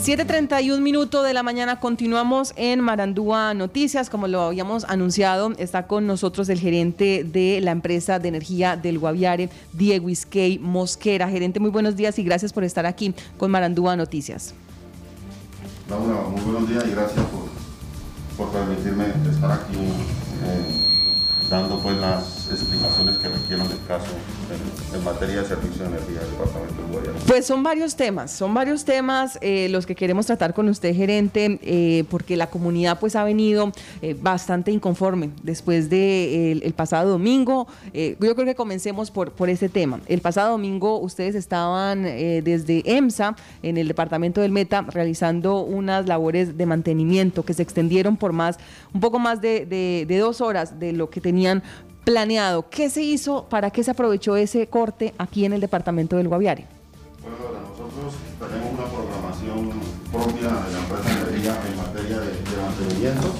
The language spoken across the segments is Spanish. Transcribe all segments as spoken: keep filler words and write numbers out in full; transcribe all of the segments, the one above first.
siete treinta y un minutos de la mañana, continuamos en Marandúa Noticias. Como lo habíamos anunciado, está con nosotros el gerente de la empresa de energía del Guaviare, Diego Isquey Mosquera. Gerente, muy buenos días y gracias por estar aquí con Marandúa Noticias. Laura, muy buenos días y gracias por, por permitirme estar aquí eh, dando pues las explicaciones que requieran del caso en, en materia de servicio de energía del departamento del Guaviare. Pues son varios temas, son varios temas eh, los que queremos tratar con usted, gerente, eh, porque la comunidad pues ha venido eh, bastante inconforme después de el, el pasado domingo. Eh, yo creo que comencemos por, por ese tema. El pasado domingo ustedes estaban eh, desde EMSA, en el departamento del Meta, realizando unas labores de mantenimiento que se extendieron por más, un poco más de, de, de dos horas de lo que tenían planeado. ¿Qué se hizo? ¿Para qué se aprovechó ese corte aquí en el departamento del Guaviare? Bueno, Laura, nosotros tenemos una programación propia de la empresa de energía en materia de, de mantenimiento.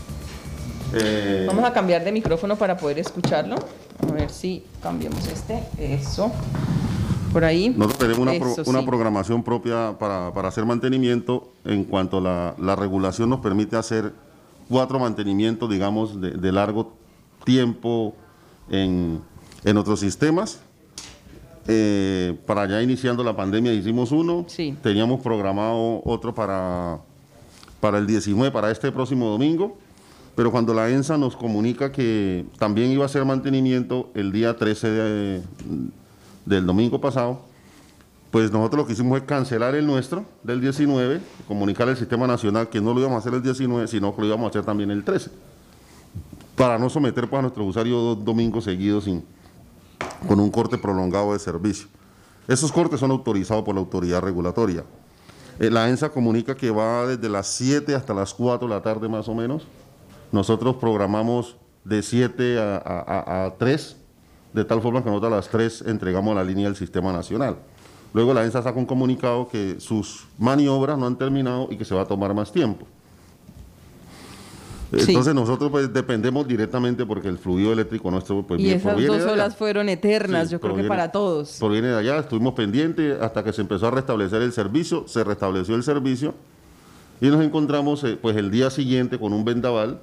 Eh, Vamos a cambiar de micrófono para poder escucharlo. A ver si cambiamos este. Eso. Por ahí. Nosotros tenemos una, Eso, pro, una sí. programación propia para, para hacer mantenimiento. En cuanto a la, la regulación nos permite hacer cuatro mantenimientos, digamos, de, de largo tiempo en, en otros sistemas. Eh, para ya iniciando la pandemia hicimos uno, sí. Teníamos programado otro para, para el diecinueve, para este próximo domingo, pero cuando la ENSA nos comunica que también iba a hacer mantenimiento el día trece de, del domingo pasado, pues nosotros lo que hicimos es cancelar el nuestro del diecinueve, comunicar al Sistema Nacional que no lo íbamos a hacer el diecinueve, sino que lo íbamos a hacer también el trece. Para no someter pues, a nuestros usuarios dos domingos seguidos sin, con un corte prolongado de servicio. Esos cortes son autorizados por la autoridad regulatoria. Eh, la ENSA comunica que va desde las siete hasta las cuatro de la tarde más o menos. Nosotros programamos de siete a, a, a tres, de tal forma que nosotros a las tres entregamos la línea del Sistema Nacional. Luego la ENSA saca un comunicado que sus maniobras no han terminado y que se va a tomar más tiempo. Entonces sí. Nosotros pues dependemos directamente porque el fluido eléctrico nuestro pues y esas dos horas fueron eternas, sí, yo creo que para todos. Proviene de allá, estuvimos pendientes hasta que se empezó a restablecer el servicio, se restableció el servicio y nos encontramos eh, pues el día siguiente con un vendaval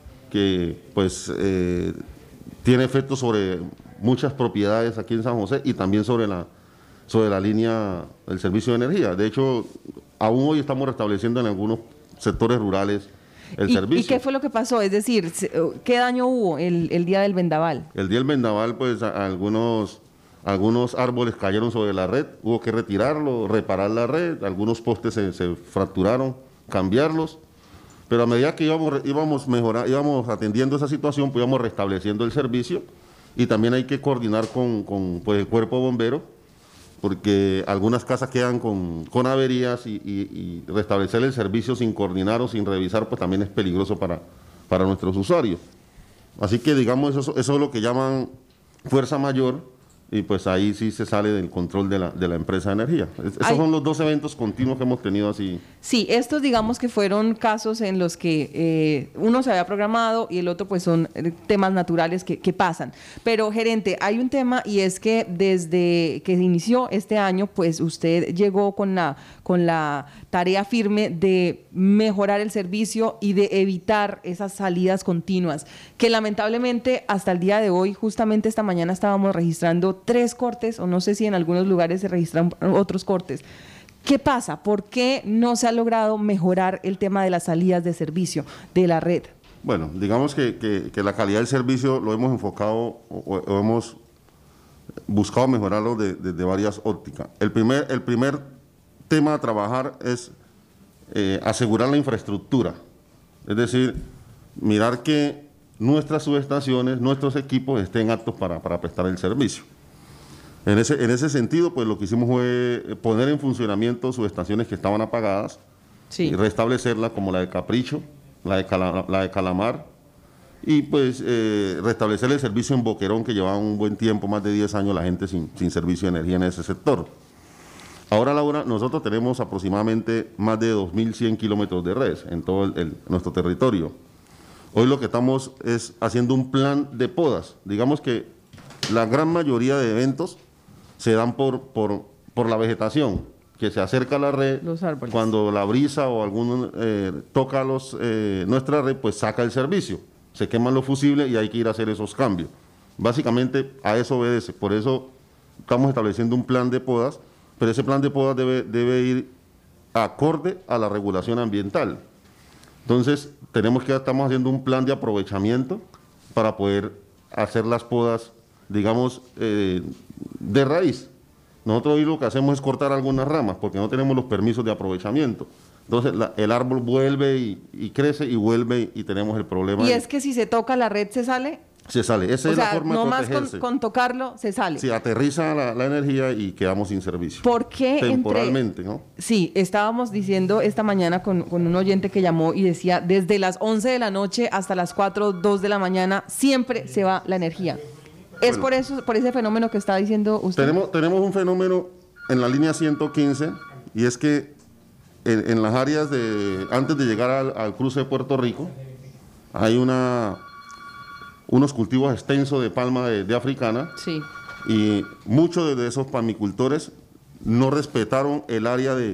que pues eh, tiene efectos sobre muchas propiedades aquí en San José y también sobre la, sobre la línea del servicio de energía. De hecho, aún hoy estamos restableciendo en algunos sectores rurales el ¿Y, servicio. ¿Y qué fue lo que pasó? Es decir, ¿qué daño hubo el, el día del vendaval? El día del vendaval, pues a, algunos, algunos árboles cayeron sobre la red, hubo que retirarlo, reparar la red, algunos postes se, se fracturaron, cambiarlos, pero a medida que íbamos, íbamos, mejorar, íbamos atendiendo esa situación, pues íbamos restableciendo el servicio y también hay que coordinar con, con pues, el cuerpo bombero, porque algunas casas quedan con, con averías y, y, y restablecer el servicio sin coordinar o sin revisar, pues también es peligroso para, para nuestros usuarios. Así que digamos, eso, eso es lo que llaman fuerza mayor y pues ahí sí se sale del control de la, de la empresa de energía. Esos Ay. son los dos eventos continuos que hemos tenido así. Sí, estos digamos que fueron casos en los que eh, uno se había programado y el otro pues son temas naturales que, que pasan. Pero gerente, hay un tema y es que desde que inició este año pues usted llegó con la, con la tarea firme de mejorar el servicio y de evitar esas salidas continuas, que lamentablemente hasta el día de hoy, justamente esta mañana estábamos registrando tres cortes, o no sé si en algunos lugares se registran otros cortes. ¿Qué pasa? ¿Por qué no se ha logrado mejorar el tema de las salidas de servicio de la red? Bueno, digamos que, que, que la calidad del servicio lo hemos enfocado o, o hemos buscado mejorarlo desde de, de varias ópticas. El primer, el primer tema a trabajar es eh, asegurar la infraestructura, es decir, mirar que nuestras subestaciones, nuestros equipos estén aptos para, para prestar el servicio. En ese, en ese sentido, pues lo que hicimos fue poner en funcionamiento subestaciones que estaban apagadas, sí. y restablecerlas como la de Capricho, la de, Cala, la de Calamar, y pues eh, restablecer el servicio en Boquerón, que llevaba un buen tiempo, más de diez años, la gente sin, sin servicio de energía en ese sector. Ahora, Laura, nosotros tenemos aproximadamente más de dos mil cien kilómetros de redes en todo el, el, nuestro territorio. Hoy lo que estamos es haciendo un plan de podas. Digamos que la gran mayoría de eventos se dan por, por, por la vegetación, que se acerca a la red, Los árboles. cuando la brisa o algún eh, toca los, eh, nuestra red, pues saca el servicio. Se queman los fusibles y hay que ir a hacer esos cambios. Básicamente a eso obedece. Por eso estamos estableciendo un plan de podas, pero ese plan de podas debe, debe ir acorde a la regulación ambiental. Entonces, tenemos que, estamos haciendo un plan de aprovechamiento para poder hacer las podas, digamos, eh, de raíz. Nosotros hoy lo que hacemos es cortar algunas ramas porque no tenemos los permisos de aprovechamiento. Entonces la, el árbol vuelve y, y crece y vuelve y tenemos el problema. Y ahí. es que si se toca la red, ¿se sale? Se sale. Esa O es sea, la forma no de más protegerse. con, con tocarlo, se sale. Sí, aterriza la, la energía y quedamos sin servicio. ¿Por qué temporalmente, entre... ¿no? Sí, estábamos diciendo esta mañana con, con un oyente que llamó y decía, desde las once de la noche hasta las cuatro, dos de la mañana, siempre se va la energía. ¿Es Bueno, por eso, por ese fenómeno que está diciendo usted? Tenemos, tenemos un fenómeno en la línea ciento quince y es que en, en las áreas de, antes de llegar al, al cruce de Puerto Rico, hay una, unos cultivos extensos de palma de, de africana. Sí. Y muchos de, de esos palmicultores no respetaron el área de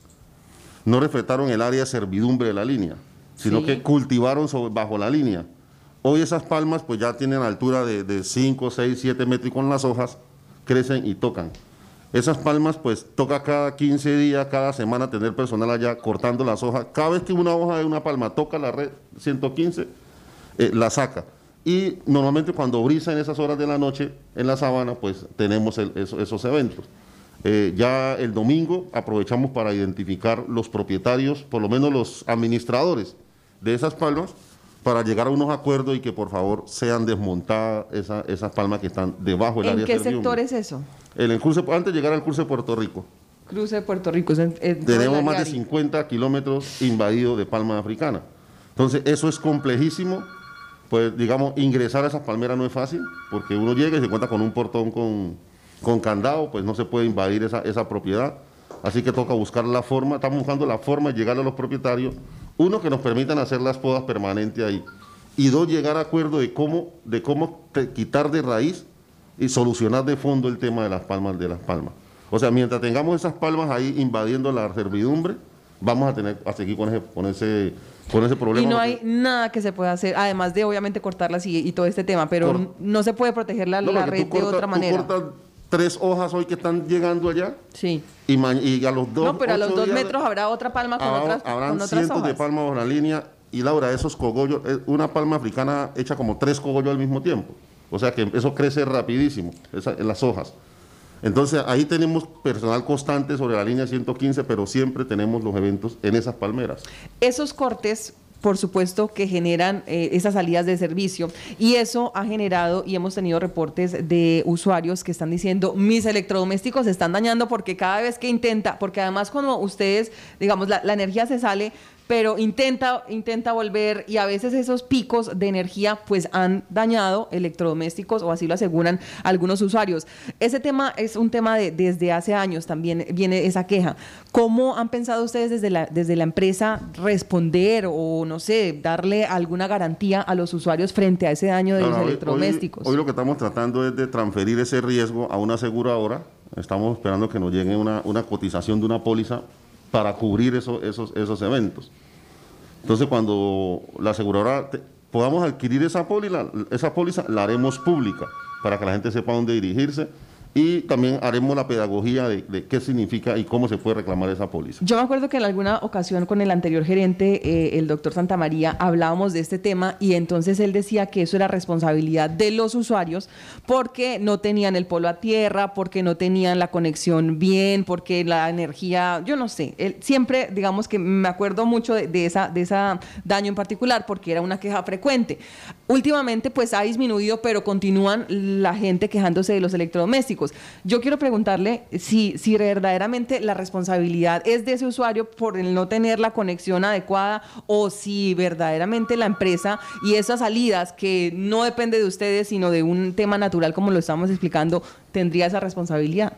no respetaron el área de servidumbre de la línea, sino Sí. que cultivaron sobre, bajo la línea. Hoy esas palmas pues ya tienen altura de, de cinco, seis, siete metros y con las hojas crecen y tocan. Esas palmas pues toca cada quince días, cada semana tener personal allá cortando las hojas. Cada vez que una hoja de una palma toca la red ciento quince, eh, la saca. Y normalmente cuando brisa en esas horas de la noche en la sabana, pues tenemos el, eso, esos eventos. Eh, ya el domingo aprovechamos para identificar los propietarios, por lo menos los administradores de esas palmas, para llegar a unos acuerdos y que por favor sean desmontadas esa, esas palmas que están debajo del área ¿En de qué servidumbre. sector es eso? En el cruce, antes de llegar al cruce de Puerto Rico, Cruce de Puerto Rico. Es en- en todo tenemos el más de área. cincuenta kilómetros invadidos de palma africana. Entonces, eso es complejísimo. Pues, digamos, ingresar a esas palmeras no es fácil, porque uno llega y se encuentra con un portón con, con candado, pues no se puede invadir esa, esa propiedad. Así que toca buscar la forma, estamos buscando la forma de llegar a los propietarios. Uno, que nos permitan hacer las podas permanentes ahí. Y dos, llegar a acuerdo de cómo, de cómo te- quitar de raíz y solucionar de fondo el tema de las palmas de las palmas. O sea, mientras tengamos esas palmas ahí invadiendo la servidumbre, vamos a tener a seguir con ese, con ese, con ese problema. Y no hay nada que se pueda hacer, además de obviamente cortarlas y, y todo este tema, pero Por- n- no se puede proteger la, No, la porque red tú cortas- de otra tú manera. cortas tres hojas hoy que están llegando allá Sí. y, ma- y a los dos No, pero a los ocho dos días metros habrá otra palma con habrá- otras, habrán con otras cientos hojas. de palmas bajo la línea. Y Laura, esos cogollos, eh, una palma africana echa como tres cogollos al mismo tiempo. O sea que eso crece rapidísimo, esa- en las hojas. Entonces ahí tenemos personal constante sobre la línea ciento quince, pero siempre tenemos los eventos en esas palmeras. Esos cortes, por supuesto, que generan eh, esas salidas de servicio, y eso ha generado, y hemos tenido reportes de usuarios que están diciendo, mis electrodomésticos se están dañando porque cada vez que intenta, porque además cuando ustedes, digamos, la, la energía se sale, pero intenta, intenta volver, y a veces esos picos de energía pues han dañado electrodomésticos, o así lo aseguran algunos usuarios. Ese tema es un tema de desde hace años también viene esa queja. ¿Cómo han pensado ustedes desde la, desde la empresa responder o, no sé, darle alguna garantía a los usuarios frente a ese daño de Ahora, los hoy- electrodomésticos? Hoy, hoy lo que estamos tratando es de transferir ese riesgo a una aseguradora. Estamos esperando que nos llegue una, una cotización de una póliza para cubrir eso- esos, esos eventos. Entonces, cuando la aseguradora te- podamos adquirir esa póliza, esa póliza, la haremos pública para que la gente sepa dónde dirigirse, y también haremos la pedagogía de, de qué significa y cómo se puede reclamar esa póliza. Yo me acuerdo que en alguna ocasión con el anterior gerente, eh, el doctor Santamaría, hablábamos de este tema, y entonces él decía que eso era responsabilidad de los usuarios porque no tenían el polo a tierra, porque no tenían la conexión bien, porque la energía, yo no sé, él siempre, digamos que me acuerdo mucho de, de esa de esa daño en particular porque era una queja frecuente. Últimamente pues ha disminuido, pero continúan la gente quejándose de los electrodomésticos. Yo quiero preguntarle si, si verdaderamente la responsabilidad es de ese usuario por el no tener la conexión adecuada, o si verdaderamente la empresa y esas salidas que no depende de ustedes sino de un tema natural como lo estamos explicando, tendría esa responsabilidad.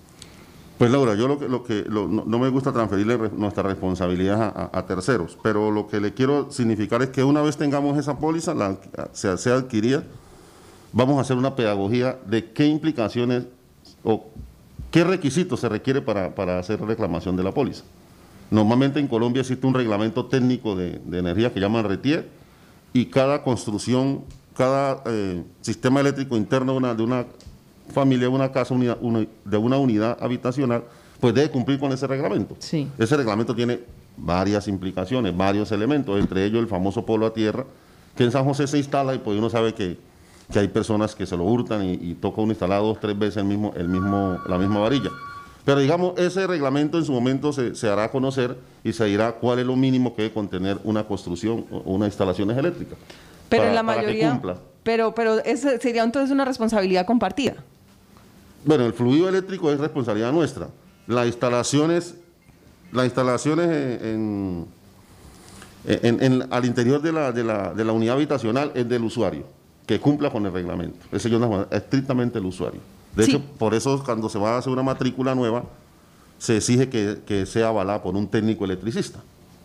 Pues Laura, yo lo que, lo que lo- no, no me gusta transferirle re- nuestra responsabilidad a, a- a terceros, pero lo que le quiero significar es que una vez tengamos esa póliza, la, sea, sea adquirida, vamos a hacer una pedagogía de qué implicaciones o ¿Qué requisitos se requiere para, para hacer reclamación de la póliza? Normalmente en Colombia existe un reglamento técnico de, de energía que llaman RETIER, y cada construcción, cada eh, sistema eléctrico interno de una, de una familia, de una casa, unidad, una, de una unidad habitacional, pues debe cumplir con ese reglamento. Sí. Ese reglamento tiene varias implicaciones, varios elementos, entre ellos el famoso polo a tierra, que en San José se instala y pues uno sabe que, que hay personas que se lo hurtan y, y toca uno instalar dos, tres veces el mismo, el mismo, la misma varilla. Pero digamos, ese reglamento en su momento se, se hará conocer y se dirá cuál es lo mínimo que debe contener una construcción o una instalaciones eléctricas. Pero para, en la para mayoría, que cumpla. pero, pero ese sería entonces una responsabilidad compartida. Bueno, el fluido eléctrico es responsabilidad nuestra. Las instalaciones, las instalaciones en, en, en, en, al interior de la, de, la, de la unidad habitacional es del usuario, que cumpla con el reglamento. Ese es estrictamente el usuario. De sí. hecho, por eso cuando se va a hacer una matrícula nueva, se exige que, que sea avalada por un técnico electricista.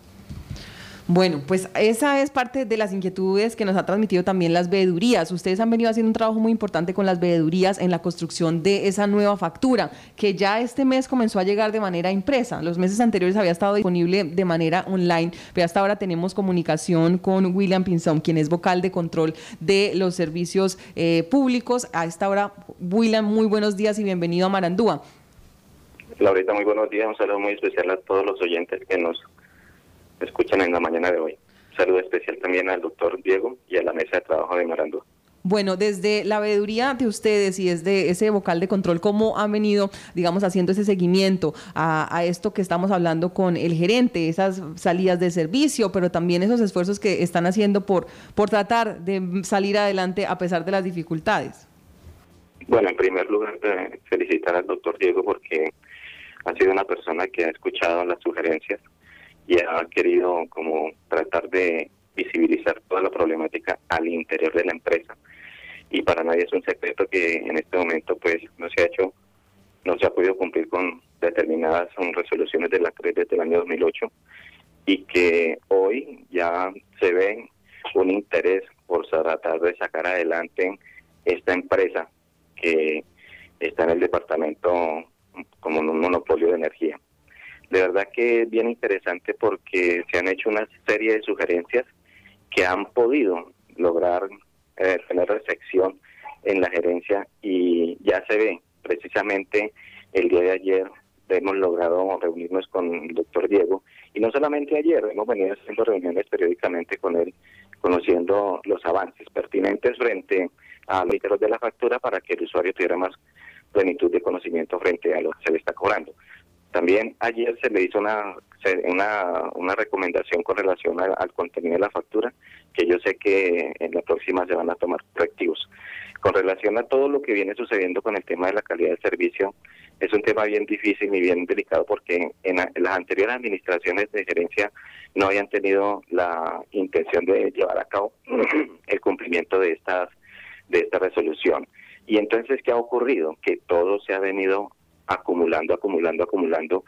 Bueno, pues esa es parte de las inquietudes que nos ha transmitido también las veedurías. Ustedes han venido haciendo un trabajo muy importante con las veedurías en la construcción de esa nueva factura, que ya este mes comenzó a llegar de manera impresa. Los meses anteriores había estado disponible de manera online, pero hasta ahora tenemos comunicación con William Pinzón, quien es vocal de control de los servicios eh, públicos. A esta hora, William, muy buenos días y bienvenido a Marandúa. Laurita, muy buenos días. Un saludo muy especial a todos los oyentes que nos escuchan en la mañana de hoy. Un saludo especial también al doctor Diego y a la mesa de trabajo de Marandúa. Bueno, desde la veeduría de ustedes y desde ese vocal de control, ¿cómo han venido, digamos, haciendo ese seguimiento a, a esto que estamos hablando con el gerente, esas salidas de servicio, pero también esos esfuerzos que están haciendo por, por tratar de salir adelante a pesar de las dificultades? Bueno, en primer lugar, eh, felicitar al doctor Diego porque ha sido una persona que ha escuchado las sugerencias y ha querido como tratar de visibilizar toda la problemática al interior de la empresa. Y para nadie es un secreto que en este momento pues no se ha hecho, no se ha podido cumplir con determinadas son resoluciones de la C R E desde el año dos mil ocho, y que hoy ya se ve un interés por tratar de sacar adelante esta empresa que está en el departamento como un monopolio de energía. De verdad que es bien interesante porque se han hecho una serie de sugerencias que han podido lograr eh, tener recepción en la gerencia, y ya se ve precisamente el día de ayer hemos logrado reunirnos con el doctor Diego, y no solamente ayer, hemos venido haciendo reuniones periódicamente con él, conociendo los avances pertinentes frente a los literos de la factura para que el usuario tuviera más plenitud de conocimiento frente a lo que se le está cobrando. También ayer se le hizo una una, una recomendación con relación al, al contenido de la factura, que yo sé que en la próxima se van a tomar correctivos. Con relación a todo lo que viene sucediendo con el tema de la calidad del servicio, es un tema bien difícil y bien delicado porque en, en las anteriores administraciones de gerencia no habían tenido la intención de llevar a cabo el cumplimiento de estas de esta resolución. Y entonces, ¿qué ha ocurrido? Que todo se ha venido acumulando, acumulando, acumulando,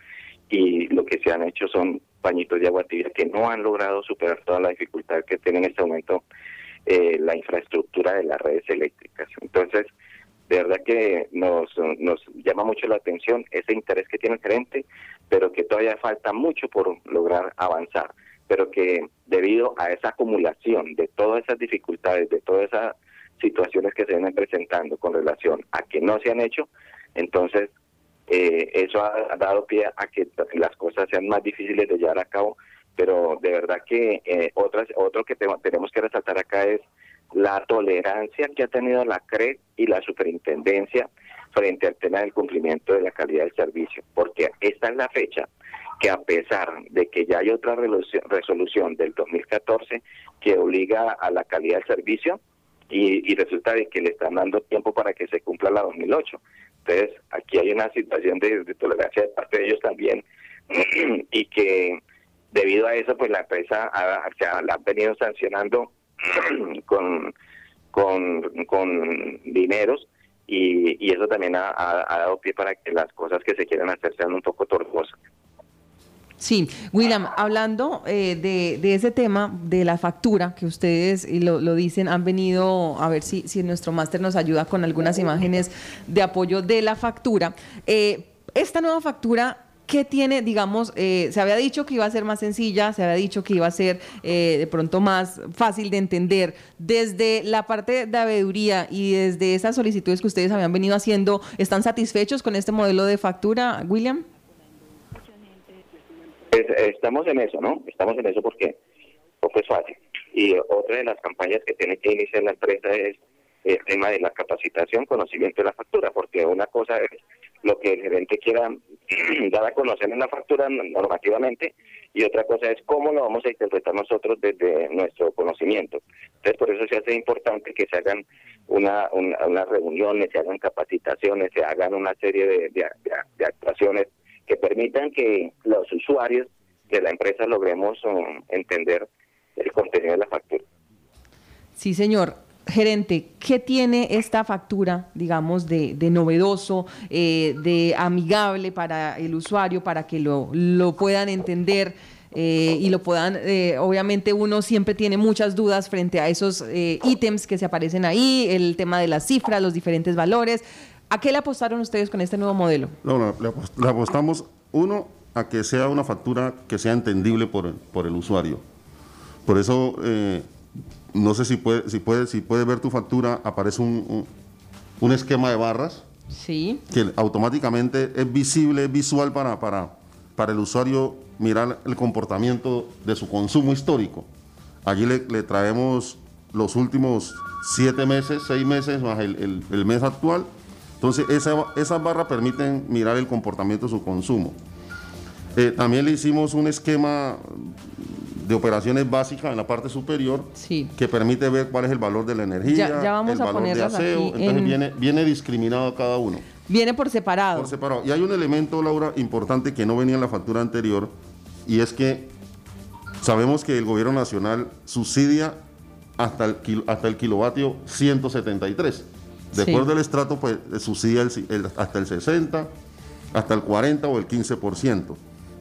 y lo que se han hecho son pañitos de agua tibia que no han logrado superar toda la dificultad que tiene en este momento eh, la infraestructura de las redes eléctricas. Entonces, de verdad que nos, nos llama mucho la atención ese interés que tiene el gerente, pero que todavía falta mucho por lograr avanzar, pero que debido a esa acumulación de todas esas dificultades, de todas esas situaciones que se vienen presentando con relación a que no se han hecho, entonces eh, eso ha, ha dado pie a que las cosas sean más difíciles de llevar a cabo, pero de verdad que eh, otras, otro que te, tenemos que resaltar acá es la tolerancia que ha tenido la C R E y la superintendencia frente al tema del cumplimiento de la calidad del servicio, porque esta es la fecha que, a pesar de que ya hay otra resolución del dos mil catorce que obliga a la calidad del servicio, y, y resulta de que le están dando tiempo para que se cumpla la dos mil ocho. Entonces, aquí hay una situación de, de tolerancia de parte de ellos también, y que debido a eso, pues la empresa ha, se ha, la han venido sancionando con, con, con dineros, y, y eso también ha, ha, ha dado pie para que las cosas que se quieran hacer sean un poco tortuosas. Sí, William, hablando eh, de, de ese tema de la factura, que ustedes y lo, lo dicen, han venido, a ver si, si nuestro máster nos ayuda con algunas imágenes de apoyo de la factura, eh, esta nueva factura, ¿qué tiene, digamos, eh, se había dicho que iba a ser más sencilla, se había dicho que iba a ser eh, de pronto más fácil de entender? Desde la parte de habeduría y desde esas solicitudes que ustedes habían venido haciendo, ¿están satisfechos con este modelo de factura, William? Pues, estamos en eso, ¿no? Estamos en eso porque poco es fácil. Y otra de las campañas que tiene que iniciar la empresa es el tema de la capacitación, conocimiento de la factura, porque una cosa es lo que el gerente quiera dar a conocer en la factura normativamente y otra cosa es cómo lo vamos a interpretar nosotros desde nuestro conocimiento. Entonces, por eso se hace importante que se hagan una, una, unas reuniones, se hagan capacitaciones, se hagan una serie de, de, de, de actuaciones que permitan que los usuarios de la empresa logremos um, entender el contenido de la factura. Sí, señor. Gerente, ¿qué tiene esta factura, digamos, de, de novedoso, eh, de amigable para el usuario, para que lo, lo puedan entender eh, y lo puedan, eh, obviamente uno siempre tiene muchas dudas frente a esos eh, ítems que se aparecen ahí, el tema de las cifras, los diferentes valores? ¿A qué le apostaron ustedes con este nuevo modelo? No, le, apost le apostamos, uno, a que sea una factura que sea entendible por el, por el usuario. Por eso... Eh, no sé si puede, si puede, si puede ver tu factura, aparece un, un, un esquema de barras, sí, que automáticamente es visible, es visual para, para, para el usuario mirar el comportamiento de su consumo histórico. Allí le, le traemos los últimos siete meses, seis meses más el, el, el mes actual. Entonces esa, esas barras permiten mirar el comportamiento de su consumo. Eh, también le hicimos un esquema de operaciones básicas en la parte superior, sí, que permite ver cuál es el valor de la energía, ya, ya vamos el a valor de aseo, entonces en... viene, viene discriminado cada uno. Viene por separado. Por separado. Y hay un elemento, Laura, importante que no venía en la factura anterior, y es que sabemos que el gobierno nacional subsidia hasta el, kilo, hasta el kilovatio ciento setenta y tres. De sí, acuerdo al estrato, pues subsidia el, el, hasta el sesenta, hasta el cuarenta o el quince por ciento.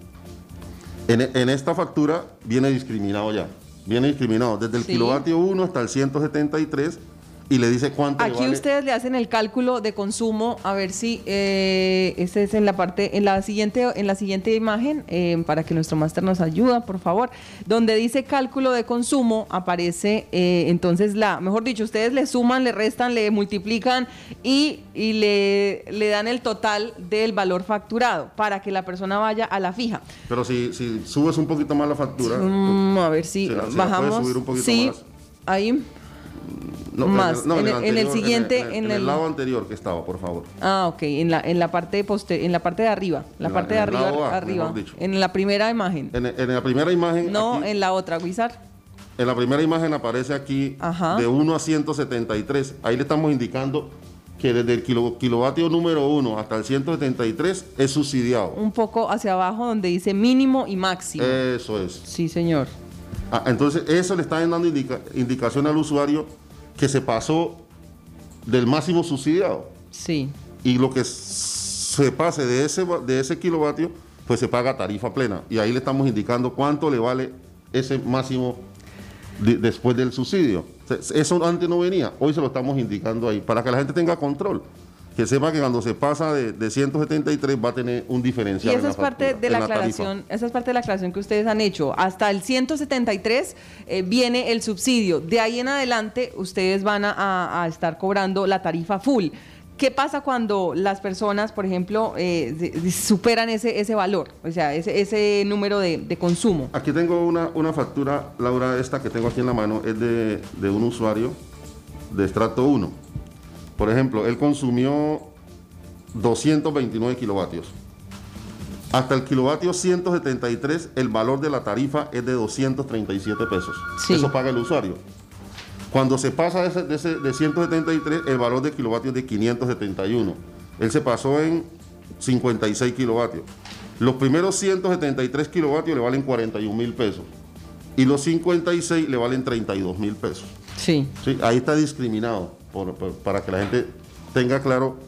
En, en esta factura viene discriminado ya, viene discriminado desde el sí, kilovatio uno hasta el ciento setenta y tres y le dice cuánto Aquí le vale. Ustedes le hacen el cálculo de consumo, a ver si, eh, este es en la parte, en la siguiente, en la siguiente imagen, eh, para que nuestro máster nos ayuda, por favor, donde dice cálculo de consumo, aparece eh, entonces la, mejor dicho, ustedes le suman, le restan, le multiplican y, y le, le dan el total del valor facturado para que la persona vaya a la fija. Pero si, si subes un poquito más la factura, mm, a ver si, si la, si bajamos, la puedes subir un poquito sí, más. Ahí. No, más, en el, no, en, el, anterior, en el siguiente, en el, en en el, el lado anterior que estaba, por favor. Ah, ok, en la, en la parte poste, en la parte de arriba, la en parte la, de arriba, A, arriba, en la primera imagen. En, en la primera imagen. No, aquí, en la otra, Guizar. En la primera imagen aparece aquí, ajá, de uno a ciento setenta y tres. Ahí le estamos indicando que desde el kilo, kilovatio número uno hasta el ciento setenta y tres es subsidiado. Un poco hacia abajo donde dice mínimo y máximo. Eso es. Sí, señor. Ah, entonces eso le está dando indica, indicación al usuario que se pasó del máximo subsidiado. Sí. Y lo que se pase de ese, de ese kilovatio, pues se paga tarifa plena. Y ahí le estamos indicando cuánto le vale ese máximo de, después del subsidio. Eso antes no venía, hoy se lo estamos indicando ahí, para que la gente tenga control. Que sepa que cuando se pasa de, de ciento setenta y tres va a tener un diferencial. Y esa en es la parte factura, de la, la aclaración, esa es parte de la aclaración que ustedes han hecho. Hasta el ciento setenta y tres eh, viene el subsidio. De ahí en adelante ustedes van a, a, a estar cobrando la tarifa full. ¿Qué pasa cuando las personas, por ejemplo, eh, superan ese, ese valor, o sea, ese, ese número de, de consumo? Aquí tengo una, una factura, Laura, esta que tengo aquí en la mano, es de, de un usuario de estrato uno. Por ejemplo, él consumió doscientos veintinueve kilovatios. Hasta el kilovatio ciento setenta y tres, el valor de la tarifa es de doscientos treinta y siete pesos. Sí. Eso paga el usuario. Cuando se pasa de, ese, de, ese, de ciento setenta y tres, el valor de kilovatios es de quinientos setenta y uno. Él se pasó en cincuenta y seis kilovatios. Los primeros ciento setenta y tres kilovatios le valen cuarenta y un mil pesos. Y los cincuenta y seis le valen treinta y dos mil pesos. Sí. Sí. Ahí está discriminado, por, por, para que la gente tenga claro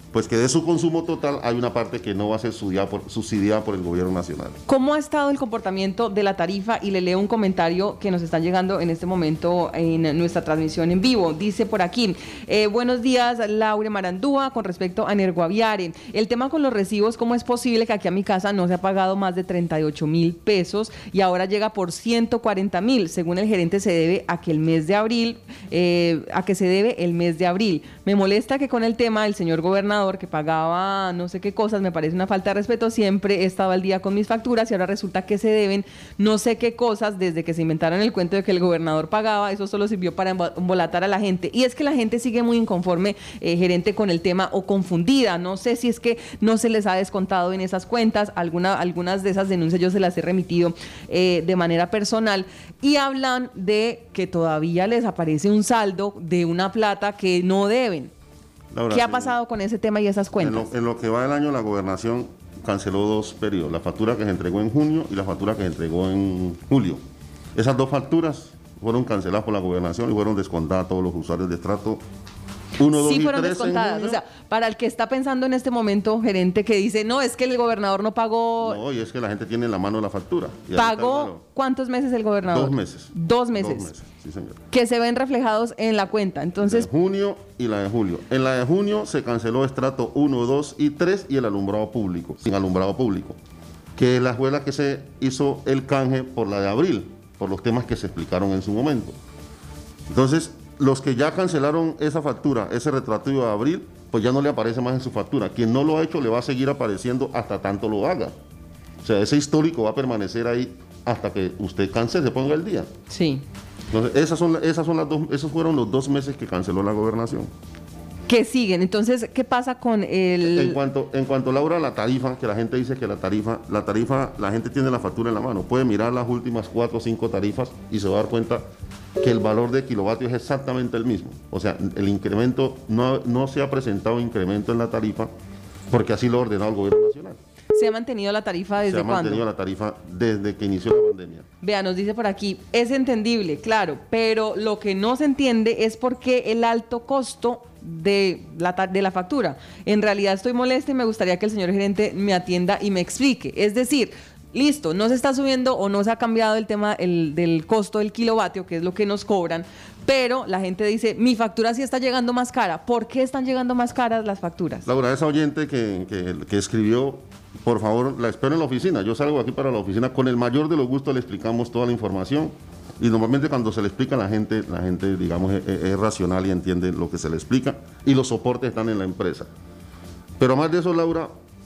pues que de su consumo total hay una parte que no va a ser subsidiada por, subsidiada por el gobierno nacional. ¿Cómo ha estado el comportamiento de la tarifa? Y le leo un comentario que nos están llegando en este momento en nuestra transmisión en vivo. Dice por aquí, eh, buenos días, Laura Marandúa, con respecto a Energoaviare. El tema con los recibos, ¿cómo es posible que aquí a mi casa no se ha pagado más de treinta y ocho mil pesos y ahora llega por ciento cuarenta mil? Según el gerente, se debe a que el mes de abril, eh, a que se debe el mes de abril. Me molesta que con el tema el señor gobernador que pagaba no sé qué cosas, me parece una falta de respeto, siempre he estado al día con mis facturas y ahora resulta que se deben no sé qué cosas desde que se inventaron el cuento de que el gobernador pagaba, eso solo sirvió para embolatar a la gente. Y es que la gente sigue muy inconforme, eh, gerente, con el tema o confundida, no sé si es que no se les ha descontado en esas cuentas, alguna, algunas de esas denuncias yo se las he remitido eh, de manera personal y hablan de que todavía les aparece un saldo de una plata que no deben. Laura, ¿qué ha pasado con ese tema y esas cuentas? En lo, en lo que va del año, la gobernación canceló dos periodos, la factura que se entregó en junio y la factura que se entregó en julio. Esas dos facturas fueron canceladas por la gobernación y fueron descontadas a todos los usuarios de estrato uno, dos sí y fueron tres descontadas. O sea, para el que está pensando en este momento, gerente, que dice, no, es que el gobernador no pagó... No, y es que la gente tiene en la mano la factura. ¿Pagó cuántos meses el gobernador? Dos meses. Dos meses. Dos meses, sí, señor. Que se ven reflejados en la cuenta. Entonces... La de junio y la de julio. En la de junio se canceló estrato uno, dos y tres y el alumbrado público, sin alumbrado público, que la fue la que se hizo el canje por la de abril, por los temas que se explicaron en su momento. Entonces, los que ya cancelaron esa factura, ese retroactivo de abril, pues ya no le aparece más en su factura. Quien no lo ha hecho le va a seguir apareciendo hasta tanto lo haga. O sea, ese histórico va a permanecer ahí hasta que usted cancele, se ponga el día. Sí. Entonces, esas son, esas son las dos, esos fueron los dos meses que canceló la gobernación. ¿Qué siguen? Entonces, ¿qué pasa con el...? En cuanto, en cuanto Laura, la tarifa, que la gente dice que la tarifa, la tarifa, la gente tiene la factura en la mano, puede mirar las últimas cuatro o cinco tarifas y se va a dar cuenta que el valor de kilovatio es exactamente el mismo. O sea, el incremento, no, no se ha presentado incremento en la tarifa porque así lo ha ordenado el gobierno nacional. ¿Se ha mantenido la tarifa desde cuándo? Se ha mantenido ¿cuándo? la tarifa desde que inició la pandemia. Vea, nos dice por aquí, es entendible, claro, pero lo que no se entiende es por qué el alto costo de la, de la factura. En realidad estoy molesta y me gustaría que el señor gerente me atienda y me explique. Es decir, listo, no se está subiendo o no se ha cambiado el tema el, del costo del kilovatio, que es lo que nos cobran, pero la gente dice, mi factura sí está llegando más cara. ¿Por qué están llegando más caras las facturas? Laura, esa oyente que, que, que escribió, por favor, la espero en la oficina. Yo salgo aquí para la oficina, con el mayor de los gustos le explicamos toda la información. Y normalmente cuando se le explica a la gente, la gente, digamos, es, es racional y entiende lo que se le explica, y los soportes están en la empresa. Pero más de eso, Laura,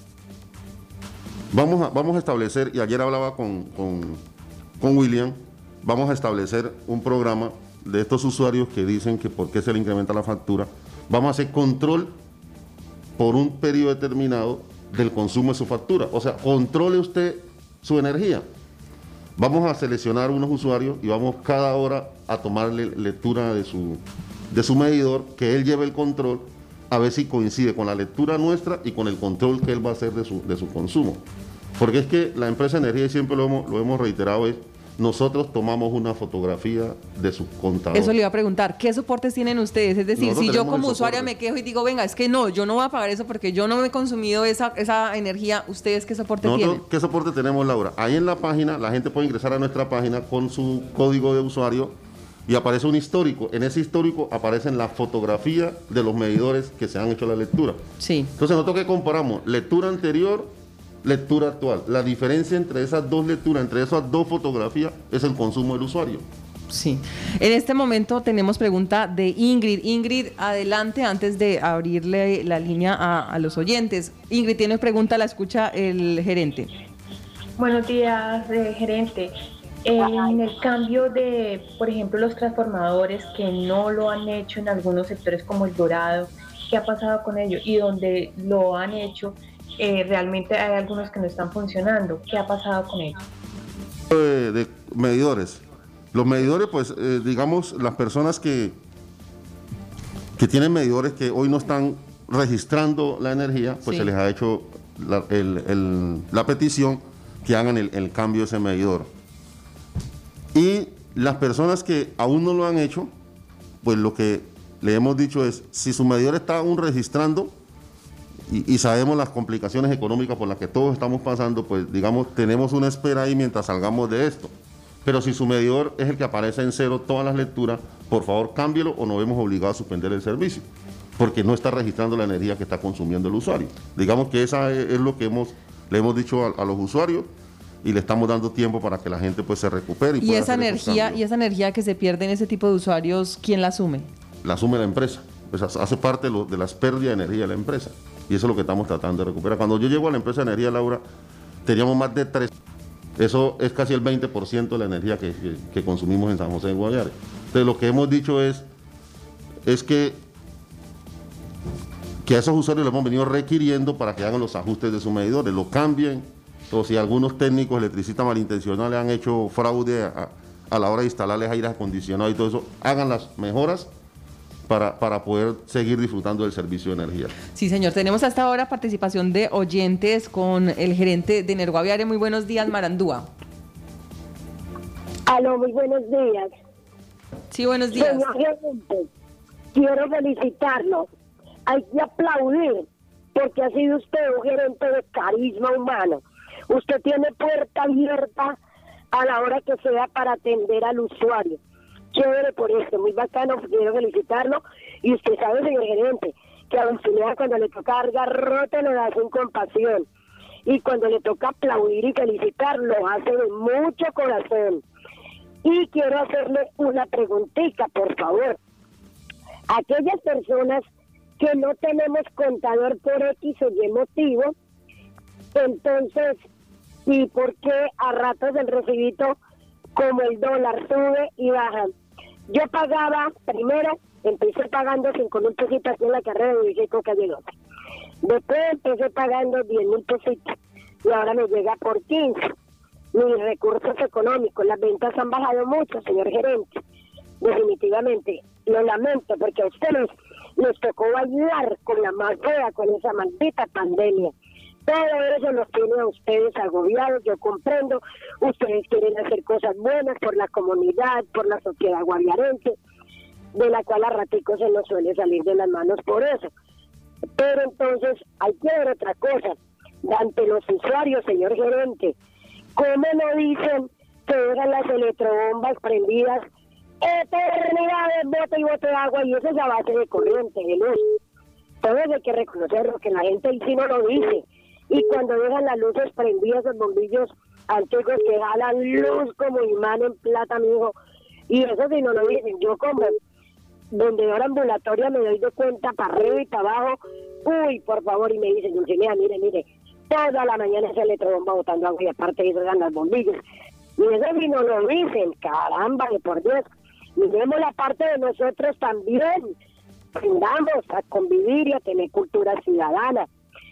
vamos a, vamos a establecer, y ayer hablaba con, con, con William, vamos a establecer un programa de estos usuarios que dicen que por qué se le incrementa la factura. Vamos a hacer control por un periodo determinado del consumo de su factura. O sea, controle usted su energía. Vamos a seleccionar unos usuarios y vamos cada hora a tomarle lectura de su, de su medidor, que él lleve el control, a ver si coincide con la lectura nuestra y con el control que él va a hacer de su, de su consumo. Porque es que la empresa de energía, y siempre lo hemos, lo hemos reiterado, es nosotros tomamos una fotografía de su contador. Eso le iba a preguntar, ¿qué soportes tienen ustedes? Es decir, Nosotros si yo como el usuaria soporte. me quejo y digo, venga, es que no, yo no voy a pagar eso porque yo no me he consumido esa, esa energía, ¿ustedes qué soporte Nosotros, tienen? ¿qué soporte tenemos, Laura? Ahí en la página, la gente puede ingresar a nuestra página con su código de usuario y aparece un histórico. En ese histórico aparecen la fotografía de los medidores que se han hecho la lectura. Sí. Entonces, nosotros que comparamos lectura anterior, lectura actual. La diferencia entre esas dos lecturas, entre esas dos fotografías, es el consumo del usuario. Sí. En este momento tenemos pregunta de Ingrid. Ingrid, adelante antes de abrirle la línea a, a los oyentes. Ingrid, tiene pregunta, la escucha el gerente. Buenos días, eh, gerente. En el cambio de, por ejemplo, los transformadores que no lo han hecho en algunos sectores como El Dorado, ¿qué ha pasado con ellos? Y donde lo han hecho, eh, realmente hay algunos que no están funcionando. ¿Qué ha pasado con ellos? De, de medidores. Los medidores, pues, eh, digamos, las personas que, que tienen medidores que hoy no están registrando la energía, pues Sí. se les ha hecho la, el, el, la petición que hagan el, el cambio de ese medidor. Y las personas que aún no lo han hecho, pues lo que le hemos dicho es, si su medidor está aún registrando, y, y sabemos las complicaciones económicas por las que todos estamos pasando, pues digamos, tenemos una espera ahí mientras salgamos de esto. Pero si su medidor es el que aparece en cero todas las lecturas, por favor cámbielo o nos vemos obligados a suspender el servicio, porque no está registrando la energía que está consumiendo el usuario. Digamos que esa es, es lo que hemos, le hemos dicho a, a los usuarios, y le estamos dando tiempo para que la gente pues se recupere. Y, y pueda esa hacer esos energía cambios. y esa energía que se pierde en ese tipo de usuarios, ¿quién la asume? La asume la empresa, pues hace parte de, lo, de las pérdidas de energía de la empresa, y eso es lo que estamos tratando de recuperar. Cuando yo llego a la empresa de energía, Laura, teníamos más de tres, eso es casi el veinte por ciento de la energía que, que, que consumimos en San José de Guaviare. Entonces lo que hemos dicho es, es que, que a esos usuarios les hemos venido requiriendo para que hagan los ajustes de sus medidores, lo cambien, o si algunos técnicos electricistas malintencionados han hecho fraude a, a la hora de instalarles aire acondicionado y todo eso, hagan las mejoras para, para poder seguir disfrutando del servicio de energía. Sí, señor. Tenemos hasta ahora participación de oyentes con el gerente de Energuaviare. Muy buenos días, Marandúa. Aló, muy buenos días. Sí, buenos días. Señor gerente, quiero felicitarlo. Hay que aplaudir, porque ha sido usted un gerente de carisma humano. Usted tiene puerta abierta a la hora que sea para atender al usuario. Chévere por esto, muy bacano, quiero felicitarlo. Y usted sabe, señor gerente, que a usted cuando le toca dar garrote lo hace con compasión. Y cuando le toca aplaudir y felicitar, lo hace de mucho corazón. Y quiero hacerle una preguntita, por favor. Aquellas personas que no tenemos contador por X o Y motivo, entonces, ¿y por qué a ratos el recibito, como el dólar, sube y baja? Yo pagaba, primero, empecé pagando cinco mil pesitos aquí en la carrera de Vigeco Calle doce. Después empecé pagando diez mil pesitos y ahora me llega por quince. Mis recursos económicos, las ventas han bajado mucho, señor gerente. Definitivamente, lo lamento porque a ustedes les tocó bailar con la más fea, con esa maldita pandemia. Todo eso los tiene a ustedes agobiados, yo comprendo. Ustedes quieren hacer cosas buenas por la comunidad, por la sociedad guaviarense, de la cual a ratico se nos suele salir de las manos por eso. Pero entonces hay que ver otra cosa. Ante los usuarios, señor gerente, ¿cómo no dicen que dejan las electrobombas prendidas eternidades, bote y bote de agua, y eso es a base de corriente, de luz? Entonces hay que reconocerlo, que la gente ahí sí no lo dice. Y cuando dejan las luces prendidas, los bombillos antiguos que jalan luz como imán en plata, mijo, y eso sí no lo dicen. Yo como vendedora ambulatoria me doy de cuenta para arriba y para abajo, uy, por favor, y me dicen, Dulcinea, mire, mire, toda la mañana esa electrobomba botando agua y aparte de eso dan las bombillas. Y eso sí no lo dicen, caramba, que por Dios. Miremos la parte de nosotros también, aprendamos a convivir y a tener cultura ciudadana.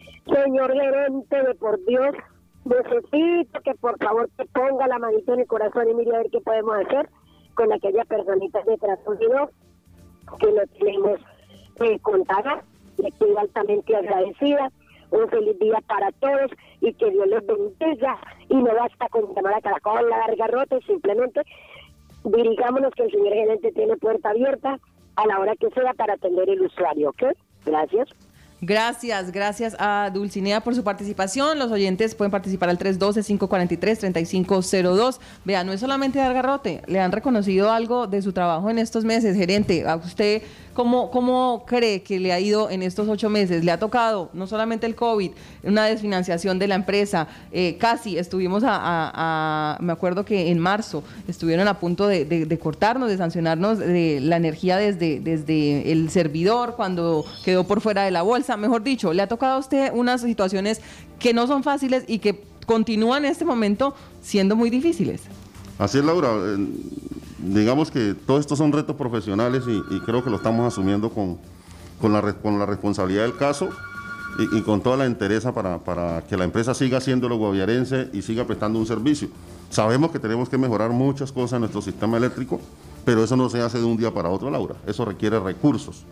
Señor gerente, de por Dios, necesito que por favor te ponga la manito en el corazón y mire a ver qué podemos hacer con aquellas personitas de Transunido que no tenemos eh, contada. Le estoy altamente agradecida. Un feliz día para todos y que Dios los bendiga. Y no basta con llamar a Caracol, la gargarrote, simplemente dirigámonos que el señor gerente tiene puerta abierta a la hora que sea para atender el usuario, ¿ok? Gracias. Gracias, gracias a Dulcinea por su participación. Los oyentes pueden participar al tres uno dos, cinco cuatro tres, tres cinco cero dos. Vea, no es solamente dar garrote, le han reconocido algo de su trabajo en estos meses. Gerente, ¿a usted cómo, cómo cree que le ha ido en estos ocho meses? Le ha tocado no solamente el COVID, una desfinanciación de la empresa, eh, casi estuvimos a, a, a, me acuerdo que en marzo estuvieron a punto de, de, de cortarnos, de sancionarnos de la energía desde, desde el servidor cuando quedó por fuera de la bolsa. Mejor dicho, le ha tocado a usted unas situaciones que no son fáciles y que continúan en este momento siendo muy difíciles. Así es, Laura. Eh, digamos que todos estos son retos profesionales y, y creo que lo estamos asumiendo con, con, la, con la responsabilidad del caso y, y con toda la entereza para, para que la empresa siga siendo lo guaviarense y siga prestando un servicio. Sabemos que tenemos que mejorar muchas cosas en nuestro sistema eléctrico, pero eso no se hace de un día para otro, Laura. Eso requiere recursos.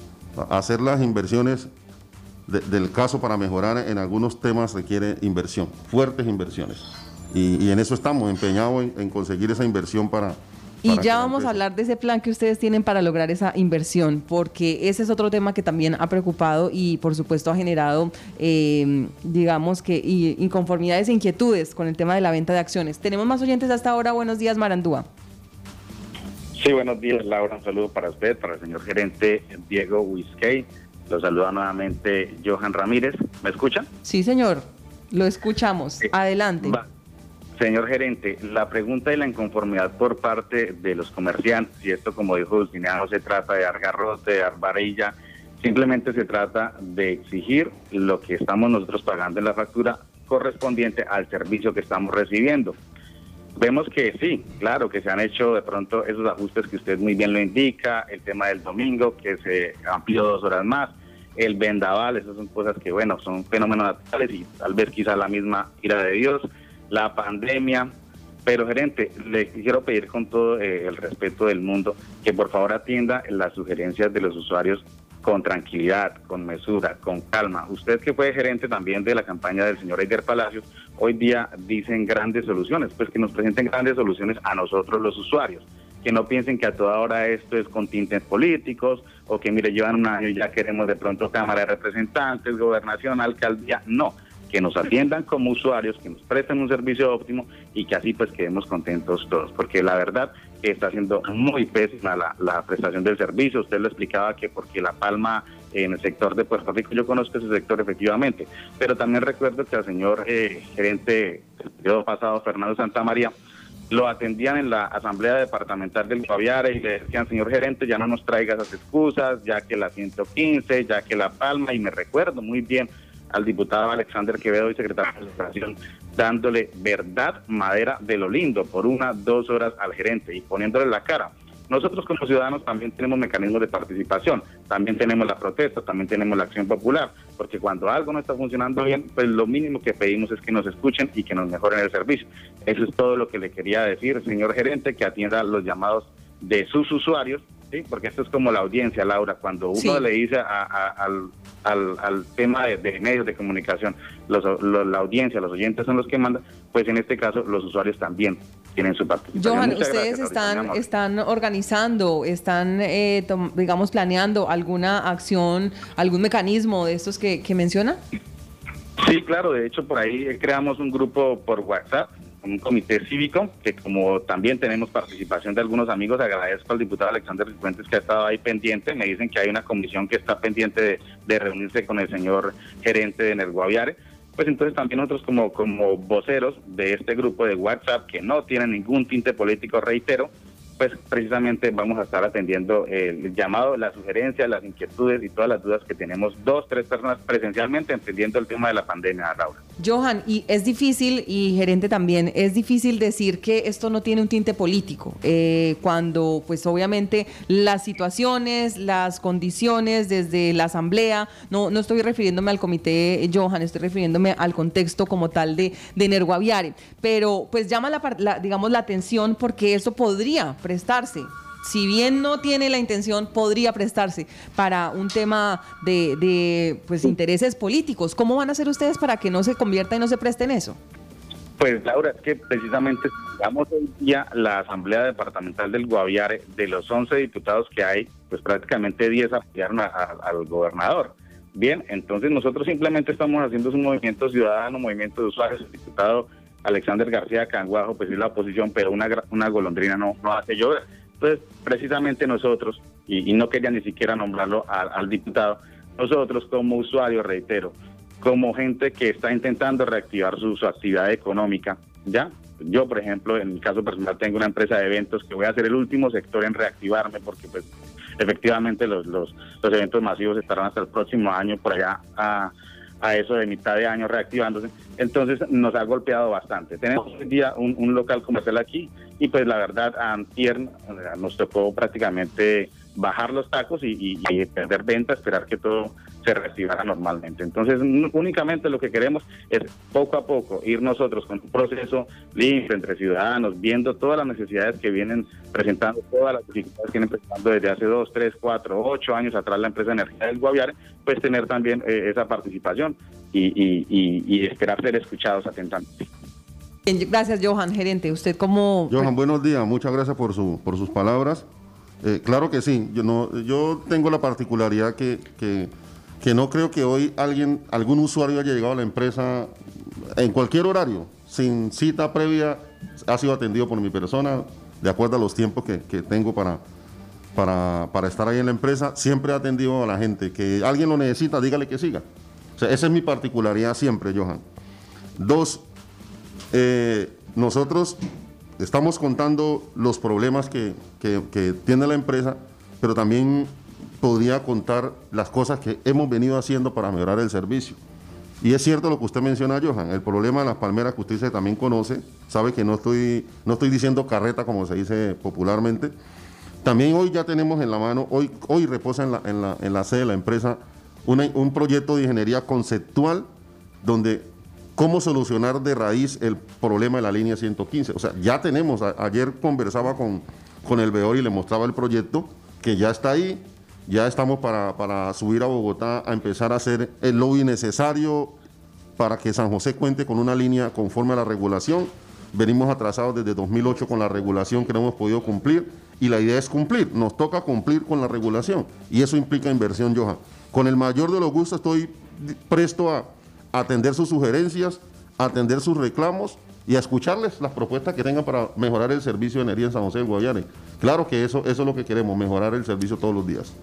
Hacer las inversiones De, del caso para mejorar en algunos temas requiere inversión, fuertes inversiones. Y, y en eso estamos empeñados en, en conseguir esa inversión para, Y ya vamos a hablar de ese plan que ustedes tienen para lograr esa inversión, porque ese es otro tema que también ha preocupado y por supuesto ha generado, eh, digamos que, inconformidades e inquietudes con el tema de la venta de acciones. Tenemos más oyentes hasta ahora. Buenos días, Marandúa. Sí, buenos días, Laura. Un saludo para usted, para el señor gerente Diego Whiskey. Lo saluda nuevamente Johan Ramírez. ¿Me escuchan? Sí, señor. Lo escuchamos. Sí. Adelante. Va. Señor gerente, la pregunta y la inconformidad por parte de los comerciantes, y esto, como dijo Dulcinea, no se trata de dar garrote, de dar varilla, simplemente se trata de exigir lo que estamos nosotros pagando en la factura correspondiente al servicio que estamos recibiendo. Vemos que sí, claro, que se han hecho de pronto esos ajustes que usted muy bien lo indica, el tema del domingo, que se amplió dos horas más, el vendaval, esas son cosas que, bueno, son fenómenos naturales y tal vez quizá la misma ira de Dios, la pandemia. Pero, gerente, le quiero pedir con todo eh, el respeto del mundo que por favor atienda las sugerencias de los usuarios con tranquilidad, con mesura, con calma. Usted, que fue gerente también de la campaña del señor Eider Palacios, hoy día dicen grandes soluciones, pues que nos presenten grandes soluciones a nosotros los usuarios, que no piensen que a toda hora esto es con tintes políticos, o que mire, llevan un año y ya queremos de pronto Cámara de Representantes, Gobernación, Alcaldía. No, que nos atiendan como usuarios, que nos presten un servicio óptimo y que así pues quedemos contentos todos, porque la verdad que está siendo muy pésima la, la prestación del servicio. Usted lo explicaba que porque La Palma, en el sector de Puerto Rico, yo conozco ese sector efectivamente, pero también recuerdo que al señor eh, gerente del periodo pasado, Fernando Santamaría, lo atendían en la asamblea departamental del Guaviare y le decían, señor gerente, ya no nos traiga esas excusas, ya que la ciento quince, ya que La Palma, y me recuerdo muy bien al diputado Alexander Quevedo y secretario de Educación, dándole verdad, madera de lo lindo, por una, dos horas al gerente y poniéndole la cara. Nosotros como ciudadanos también tenemos mecanismos de participación, también tenemos la protesta, también tenemos la acción popular, porque cuando algo no está funcionando bien, pues lo mínimo que pedimos es que nos escuchen y que nos mejoren el servicio. Eso es todo lo que le quería decir, señor gerente, que atienda los llamados de sus usuarios, ¿sí? Porque esto es como la audiencia, Laura, cuando uno sí. le dice a, a, al, al, al tema de, de medios de comunicación, los, los, la audiencia, los oyentes son los que mandan, pues en este caso los usuarios también tienen su participación. Johan, Muchas ustedes gracias, están, están organizando, están, eh, tom, digamos, planeando alguna acción, algún mecanismo de estos que, que menciona. Sí, claro, de hecho por ahí creamos un grupo por WhatsApp, un comité cívico, que como también tenemos participación de algunos amigos, agradezco al diputado Alexander Fuentes que ha estado ahí pendiente. Me dicen que hay una comisión que está pendiente de, de reunirse con el señor gerente de Energuaviare. Pues entonces también nosotros como, como voceros de este grupo de WhatsApp, que no tienen ningún tinte político, reitero, pues precisamente vamos a estar atendiendo el llamado, las sugerencias, las inquietudes y todas las dudas que tenemos dos, tres personas presencialmente entendiendo el tema de la pandemia, Laura. Johan, y es difícil, y gerente también, es difícil decir que esto no tiene un tinte político, eh, cuando pues obviamente las situaciones, las condiciones desde la asamblea, no, no estoy refiriéndome al comité, Johan, estoy refiriéndome al contexto como tal de, de Energuaviare, pero pues llama la, la, digamos, la atención porque eso podría prestarse, si bien no tiene la intención, podría prestarse para un tema de, de pues intereses políticos. ¿Cómo van a hacer ustedes para que no se convierta y no se preste en eso? Pues Laura, es que precisamente digamos hoy día la Asamblea Departamental del Guaviare, de los once diputados que hay, pues prácticamente diez apoyaron a, a, al gobernador. Bien, entonces nosotros simplemente estamos haciendo un movimiento ciudadano, un movimiento de usuarios. El diputado Alexander García Canguajo pues es la oposición, pero una, una golondrina no, no hace llover. Entonces, precisamente nosotros, y, y no quería ni siquiera nombrarlo a, al diputado, nosotros como usuarios, reitero, como gente que está intentando reactivar su, su actividad económica, ¿ya? Yo, por ejemplo, en mi caso personal, tengo una empresa de eventos que voy a ser el último sector en reactivarme, porque pues efectivamente los, los, los eventos masivos estarán hasta el próximo año, por allá a... a eso de mitad de año reactivándose, entonces nos ha golpeado bastante. Tenemos hoy día un, un local comercial aquí y pues la verdad antier nos tocó prácticamente bajar los tacos y, y, y perder venta, esperar que todo se reactivara normalmente. Entonces únicamente lo que queremos es poco a poco ir nosotros con un proceso limpio entre ciudadanos, viendo todas las necesidades que vienen presentando, todas las dificultades que vienen presentando desde hace dos, tres, cuatro, ocho años atrás la empresa de energía del Guaviare, pues tener también eh, esa participación y, y, y, y esperar ser escuchados atentamente. Bien, gracias, Johan, gerente. Usted como... Johan, buenos días. Muchas gracias por, su, por sus palabras. Eh, claro que sí. Yo, no, yo tengo la particularidad que, que, que no creo que hoy alguien, algún usuario haya llegado a la empresa en cualquier horario, sin cita previa, ha sido atendido por mi persona, de acuerdo a los tiempos que, que tengo para, para, para estar ahí en la empresa. Siempre he atendido a la gente. Que alguien lo necesita, dígale que siga. O sea, esa es mi particularidad siempre, Johan. Dos, eh, nosotros estamos contando los problemas que, que, que tiene la empresa, pero también podría contar las cosas que hemos venido haciendo para mejorar el servicio. Y es cierto lo que usted menciona, Johan, el problema de las palmeras que usted también conoce, sabe que no estoy, no estoy diciendo carreta como se dice popularmente. También hoy ya tenemos en la mano, hoy, hoy reposa en la, en la, en la sede de la empresa una, un proyecto de ingeniería conceptual donde cómo solucionar de raíz el problema de la línea ciento quince. O sea, ya tenemos, a, ayer conversaba con, con el veedor y le mostraba el proyecto, que ya está ahí, ya estamos para, para subir a Bogotá a empezar a hacer el lobby necesario para que San José cuente con una línea conforme a la regulación. Venimos atrasados desde dos mil ocho con la regulación que no hemos podido cumplir y la idea es cumplir, nos toca cumplir con la regulación y eso implica inversión, Johan. Con el mayor de los gustos estoy presto a atender sus sugerencias, atender sus reclamos y a escucharles las propuestas que tengan para mejorar el servicio de energía en San José del Guaviare. Claro que eso, eso es lo que queremos, mejorar el servicio todos los días.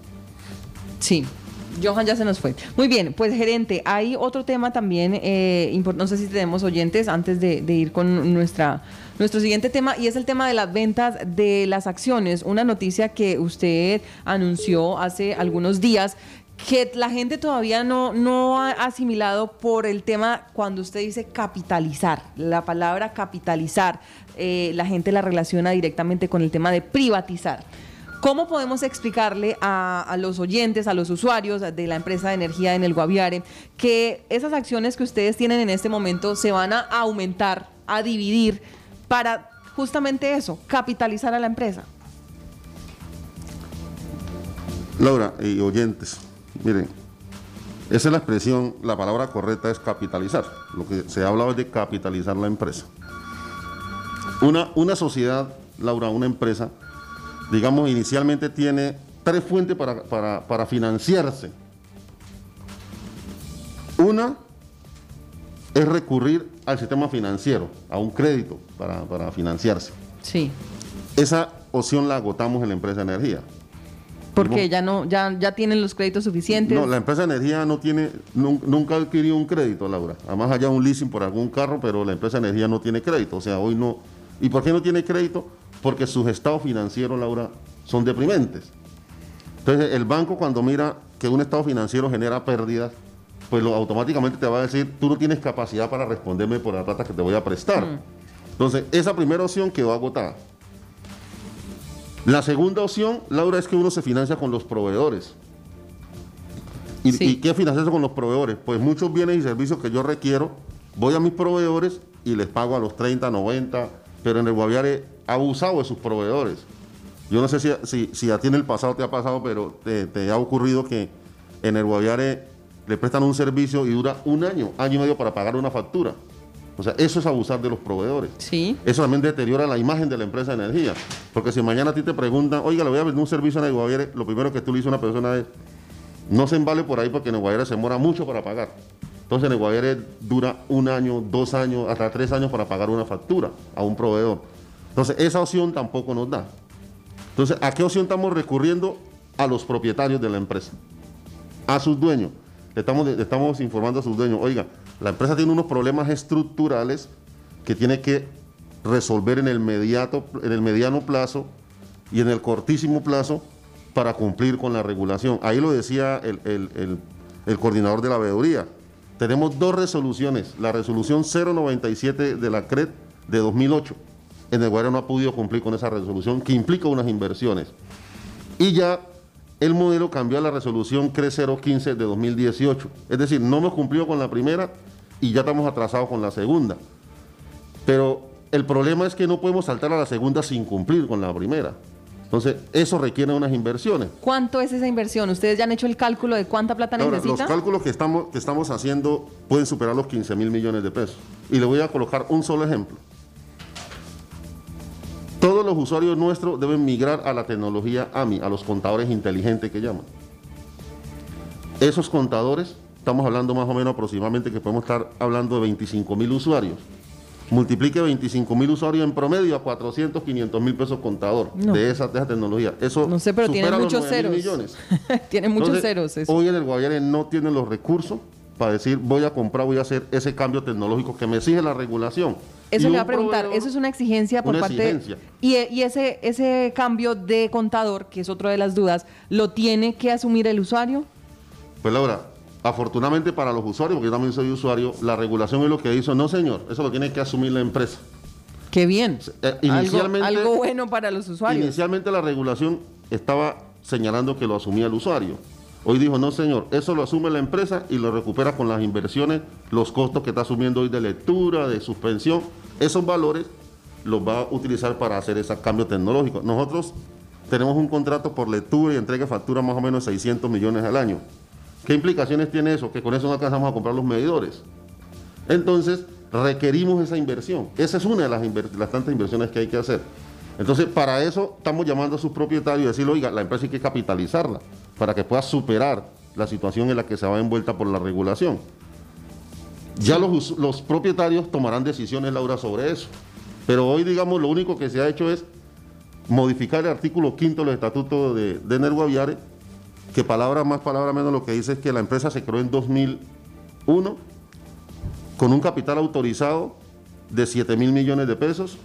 Sí. Johan ya se nos fue. Muy bien, pues gerente, hay otro tema también, eh, no sé si tenemos oyentes antes de, de ir con nuestra, nuestro siguiente tema, y es el tema de las ventas de las acciones. Una noticia que usted anunció hace algunos días, que la gente todavía no, no ha asimilado por el tema cuando usted dice capitalizar. La palabra capitalizar, eh, la gente la relaciona directamente con el tema de privatizar. ¿Cómo podemos explicarle a, a los oyentes, a los usuarios de la empresa de energía en el Guaviare, que esas acciones que ustedes tienen en este momento se van a aumentar, a dividir, para justamente eso, capitalizar a la empresa? Laura y oyentes, miren, esa es la expresión, la palabra correcta es capitalizar. Lo que se ha hablado es de capitalizar la empresa. Una, una sociedad, Laura, una empresa, digamos, inicialmente tiene tres fuentes para, para, para financiarse. Una es recurrir al sistema financiero, a un crédito para, para financiarse. Sí. Esa opción la agotamos en la empresa de energía. Porque ya no, ya, ya tienen los créditos suficientes. No, la empresa de energía no tiene, nunca, nunca adquirió un crédito, Laura. Además haya un leasing por algún carro, pero la empresa de energía no tiene crédito. O sea, hoy no. ¿Y por qué no tiene crédito? Porque sus estados financieros, Laura, son deprimentes. Entonces, el banco cuando mira que un estado financiero genera pérdidas, pues lo, automáticamente te va a decir, tú no tienes capacidad para responderme por la plata que te voy a prestar. Mm. Entonces, esa primera opción quedó agotada. La segunda opción, Laura, es que uno se financia con los proveedores. ¿Y, sí. ¿y qué financiarse con los proveedores? Pues muchos bienes y servicios que yo requiero, voy a mis proveedores y les pago a los treinta, noventa, pero en el Guaviare ha abusado de sus proveedores. Yo no sé si, si, si a ti en el pasado te ha pasado, pero te, te ha ocurrido que en el Guaviare le prestan un servicio y dura un año, año y medio para pagar una factura. O sea, eso es abusar de los proveedores. Sí. Eso también deteriora la imagen de la empresa de energía. Porque si mañana a ti te preguntan, oiga, le voy a vender un servicio en el Guaviare, lo primero que tú le dices a una persona es, no se embale por ahí porque en el Guaviare se demora mucho para pagar. Entonces en el Guaviare dura un año, dos años, hasta tres años para pagar una factura a un proveedor. Entonces esa opción tampoco nos da. Entonces, ¿a qué opción estamos recurriendo? A los propietarios de la empresa, a sus dueños. Le estamos, le estamos informando a sus dueños, oiga, la empresa tiene unos problemas estructurales que tiene que resolver en el, mediato, en el mediano plazo y en el cortísimo plazo para cumplir con la regulación. Ahí lo decía el, el, el, el coordinador de la veeduría. Tenemos dos resoluciones, la resolución cero noventa y siete de la C R E D de dos mil ocho. En el Guaviare no ha podido cumplir con esa resolución que implica unas inversiones. Y ya el modelo cambió a la resolución C R E cero quince de dos mil dieciocho. Es decir, no hemos cumplido con la primera y ya estamos atrasados con la segunda. Pero el problema es que no podemos saltar a la segunda sin cumplir con la primera. Entonces, eso requiere unas inversiones. ¿Cuánto es esa inversión? ¿Ustedes ya han hecho el cálculo de cuánta plata Ahora, necesita? Los cálculos que estamos, que estamos haciendo pueden superar los quince mil millones de pesos. Y le voy a colocar un solo ejemplo. Todos los usuarios nuestros deben migrar a la tecnología A M I, a los contadores inteligentes que llaman. Esos contadores, estamos hablando más o menos aproximadamente que podemos estar hablando de veinticinco mil usuarios. Multiplique veinticinco mil usuarios en promedio a cuatrocientos, quinientos mil pesos contador no. de, esa, de esa tecnología. Eso no sé, pero supera tiene los muchos nueve mil ceros. millones. Tiene muchos Entonces, ceros. Eso. Hoy en el Guaviare no tienen los recursos para decir voy a comprar, voy a hacer ese cambio tecnológico que me exige la regulación. Eso Y le un va a preguntar, proveedor- eso es una exigencia por una parte exigencia. de... Y, y ese, ese cambio de contador, que es otra de las dudas, ¿lo tiene que asumir el usuario? Pues Laura, afortunadamente para los usuarios, porque yo también soy usuario, la regulación es lo que hizo, no señor, eso lo tiene que asumir la empresa. Qué bien. Eh, Algo, inicialmente- algo bueno para los usuarios. Inicialmente la regulación estaba señalando que lo asumía el usuario. Hoy dijo, no señor, eso lo asume la empresa y lo recupera con las inversiones, los costos que está asumiendo hoy de lectura, de suspensión. Esos valores los va a utilizar para hacer ese cambio tecnológico. Nosotros tenemos un contrato por lectura y entrega de factura más o menos seiscientos millones al año. ¿Qué implicaciones tiene eso? Que con eso no alcanzamos a comprar los medidores. Entonces, requerimos esa inversión. Esa es una de las, inver- las tantas inversiones que hay que hacer. Entonces, para eso estamos llamando a sus propietarios y decirle, oiga, la empresa hay que capitalizarla para que pueda superar la situación en la que se va envuelta por la regulación. Ya los, us- los propietarios tomarán decisiones, Laura, sobre eso. Pero hoy, digamos, lo único que se ha hecho es modificar el artículo quinto de los estatutos de, de Enel Guaviare, que palabra más, palabra menos, lo que dice es que la empresa se creó en dos mil uno con un capital autorizado de siete mil millones de pesos,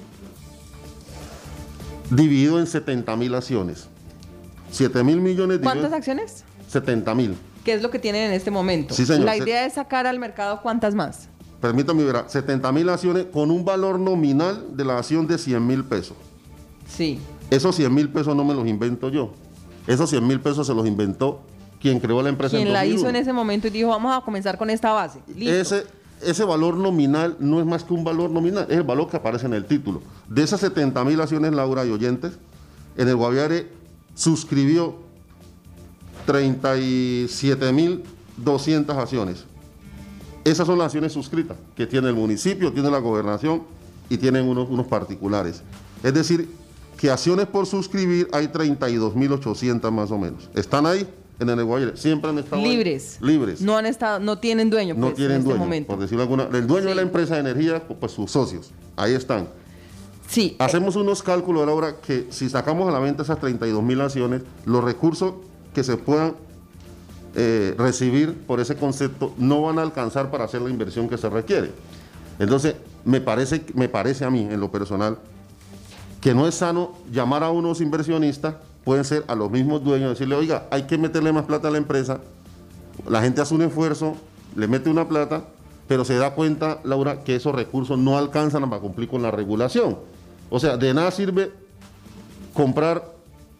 dividido en setenta mil acciones. siete mil millones dividido ¿Cuántas en acciones? setenta mil. ¿Qué es lo que tienen en este momento? Sí, señor. La Se- idea es sacar al mercado ¿cuántas más? Permítame ver, setenta mil acciones con un valor nominal de la acción de cien mil pesos. Sí. Esos cien mil pesos no me los invento yo. Esos cien mil pesos se los inventó quien creó la empresa Quien en la dos mil uno. hizo en ese momento y dijo, vamos a comenzar con esta base. Listo. Ese, ese valor nominal no es más que un valor nominal, es el valor que aparece en el título. De esas setenta mil acciones, Laura y oyentes, en el Guaviare suscribió treinta y siete mil doscientas acciones. Esas son las acciones suscritas que tiene el municipio, tiene la gobernación y tienen unos, unos particulares. Es decir, que acciones por suscribir hay treinta y dos mil ochocientas más o menos. Están ahí en el Guaviare, siempre han estado ahí. Libres. Libres. No han estado, no tienen dueño, No pues, tienen en este dueño, momento. por decirlo alguna. El dueño Sí. de la empresa de energía, pues sus socios. Ahí están. Sí. Hacemos unos cálculos de ahora que si sacamos a la venta esas treinta y dos mil acciones, los recursos que se puedan eh, recibir por ese concepto no van a alcanzar para hacer la inversión que se requiere. Entonces, me parece, me parece a mí, en lo personal, que no es sano llamar a unos inversionistas, pueden ser a los mismos dueños, decirle, oiga, hay que meterle más plata a la empresa, la gente hace un esfuerzo, le mete una plata, pero se da cuenta, Laura, que esos recursos no alcanzan para cumplir con la regulación. O sea, de nada sirve comprar,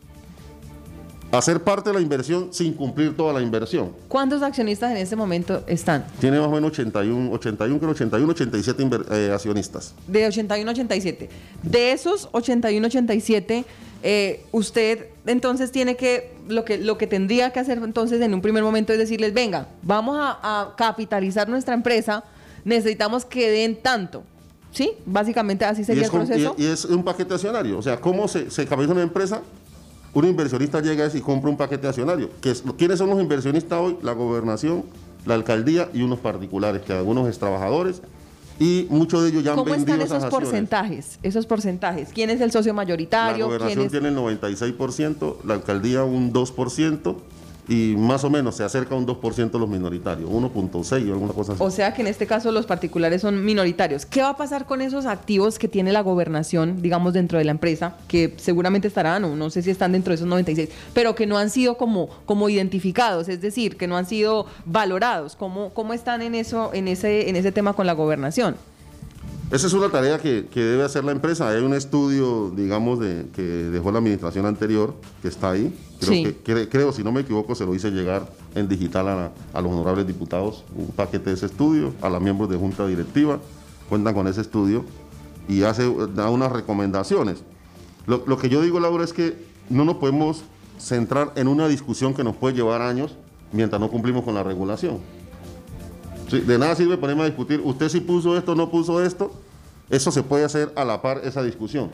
hacer parte de la inversión sin cumplir toda la inversión. ¿Cuántos accionistas en este momento están? Tiene más o menos ochenta y uno, ochenta y uno, creo, ochenta y uno, ochenta y siete inver- eh, accionistas. De ochenta y uno a ochenta y siete. De esos ochenta y uno a ochenta y siete, eh, usted entonces tiene que, lo que, lo que tendría que hacer entonces en un primer momento es decirles, venga, vamos a, a capitalizar nuestra empresa, necesitamos que den tanto. ¿Sí? Básicamente así sería y, es el con- proceso. y- y es un paquete accionario. O sea, ¿cómo se, se capitaliza una empresa? Un inversionista llega y compra un paquete accionario. Que es- ¿Quiénes son los inversionistas hoy? La gobernación, la alcaldía y unos particulares, que algunos es trabajadores, y muchos de ellos ya han ¿Cómo vendido están esas esos acciones. porcentajes? Esos porcentajes. ¿Quién es el socio La mayoritario? ¿Quién gobernación es- tiene el noventa y seis por ciento, la alcaldía un dos por ciento, y más o menos se acerca a un dos por ciento los minoritarios, uno punto seis o alguna cosa así. O sea que en este caso los particulares son minoritarios. ¿Qué va a pasar con esos activos que tiene la gobernación, digamos, dentro de la empresa, que seguramente estarán, o no sé si están dentro de esos noventa y seis, pero que no han sido como, como identificados, es decir, que no han sido valorados? ¿Cómo, cómo están en eso, en ese, en ese tema con la gobernación? Esa es una tarea que, que debe hacer la empresa. Hay un estudio, digamos, de, que dejó la administración anterior, que está ahí. Creo, Sí. que, cre- creo, si no me equivoco, se lo hice llegar en digital a, a los honorables diputados, un paquete de ese estudio, a los miembros de junta directiva, cuentan con ese estudio y hace, da unas recomendaciones. Lo, lo que yo digo, Laura, es que no nos podemos centrar en una discusión que nos puede llevar años mientras no cumplimos con la regulación. Sí, de nada sirve ponerme a discutir, usted sí puso esto, no puso esto, eso se puede hacer a la par esa discusión.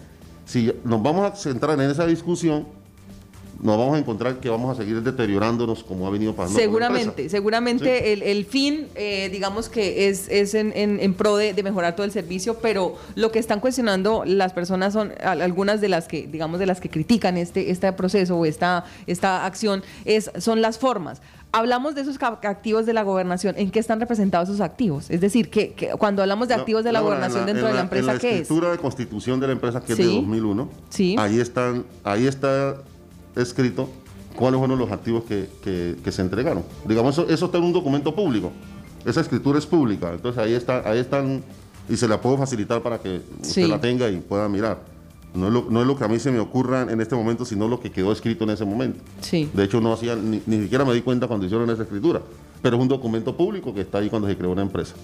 Si nos vamos a centrar en esa discusión, nos vamos a encontrar que vamos a seguir deteriorándonos como ha venido pasando. Seguramente, seguramente ¿sí? el, el fin, eh, digamos que es, es en, en, en pro de, de mejorar todo el servicio, pero lo que están cuestionando las personas son algunas de las que, digamos, de las que critican este, este proceso o esta, esta acción, es, son las formas. Hablamos de esos activos de la gobernación, ¿en qué están representados esos activos? Es decir, que, que cuando hablamos de activos de la Laura, gobernación en la, dentro en de la la empresa, en la ¿qué es? La escritura de constitución de la empresa, que ¿Sí? es de dos mil uno, ¿Sí? ahí, están, ahí está escrito cuáles fueron los activos que, que, que se entregaron. Digamos, eso, eso está en un documento público, esa escritura es pública, entonces ahí, está, ahí están, y se la puedo facilitar para que usted sí. la tenga y pueda mirar. No es, lo, no es lo que a mí se me ocurra en este momento, sino lo que quedó escrito en ese momento. Sí. De hecho, no hacía, ni, ni siquiera me di cuenta cuando hicieron esa escritura, pero es un documento público que está ahí cuando se creó una empresa.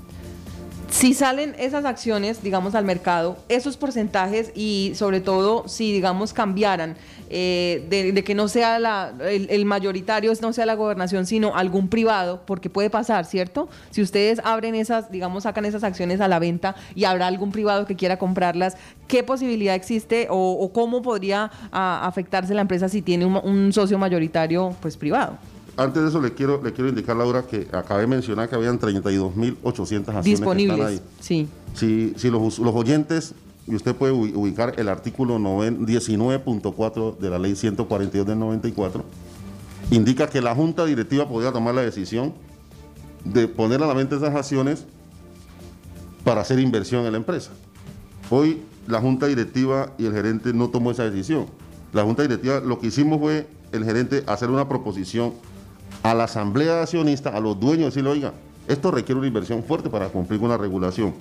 Si salen esas acciones, digamos, al mercado, esos porcentajes y sobre todo si, digamos, cambiaran eh, de, de que no sea la, el, el mayoritario, no sea la gobernación, sino algún privado, porque puede pasar, ¿cierto? Si ustedes abren esas, digamos, sacan esas acciones a la venta y habrá algún privado que quiera comprarlas, ¿qué posibilidad existe o, o cómo podría a, afectarse la empresa si tiene un, un socio mayoritario, pues, privado? Antes de eso le quiero, le quiero indicar, Laura, que acabé de mencionar que habían treinta y dos mil ochocientas acciones disponibles, que están ahí. Sí. Si, si los, los oyentes, y usted puede ubicar el artículo diecinueve punto cuatro de la ley ciento cuarenta y dos del noventa y cuatro, indica que la junta directiva podría tomar la decisión de poner a la venta esas acciones para hacer inversión en la empresa. Hoy la junta directiva y el gerente no tomó esa decisión. La junta directiva, lo que hicimos fue el gerente hacer una proposición a la asamblea de accionistas, a los dueños, decirle, oiga, esto requiere una inversión fuerte para cumplir con la regulación.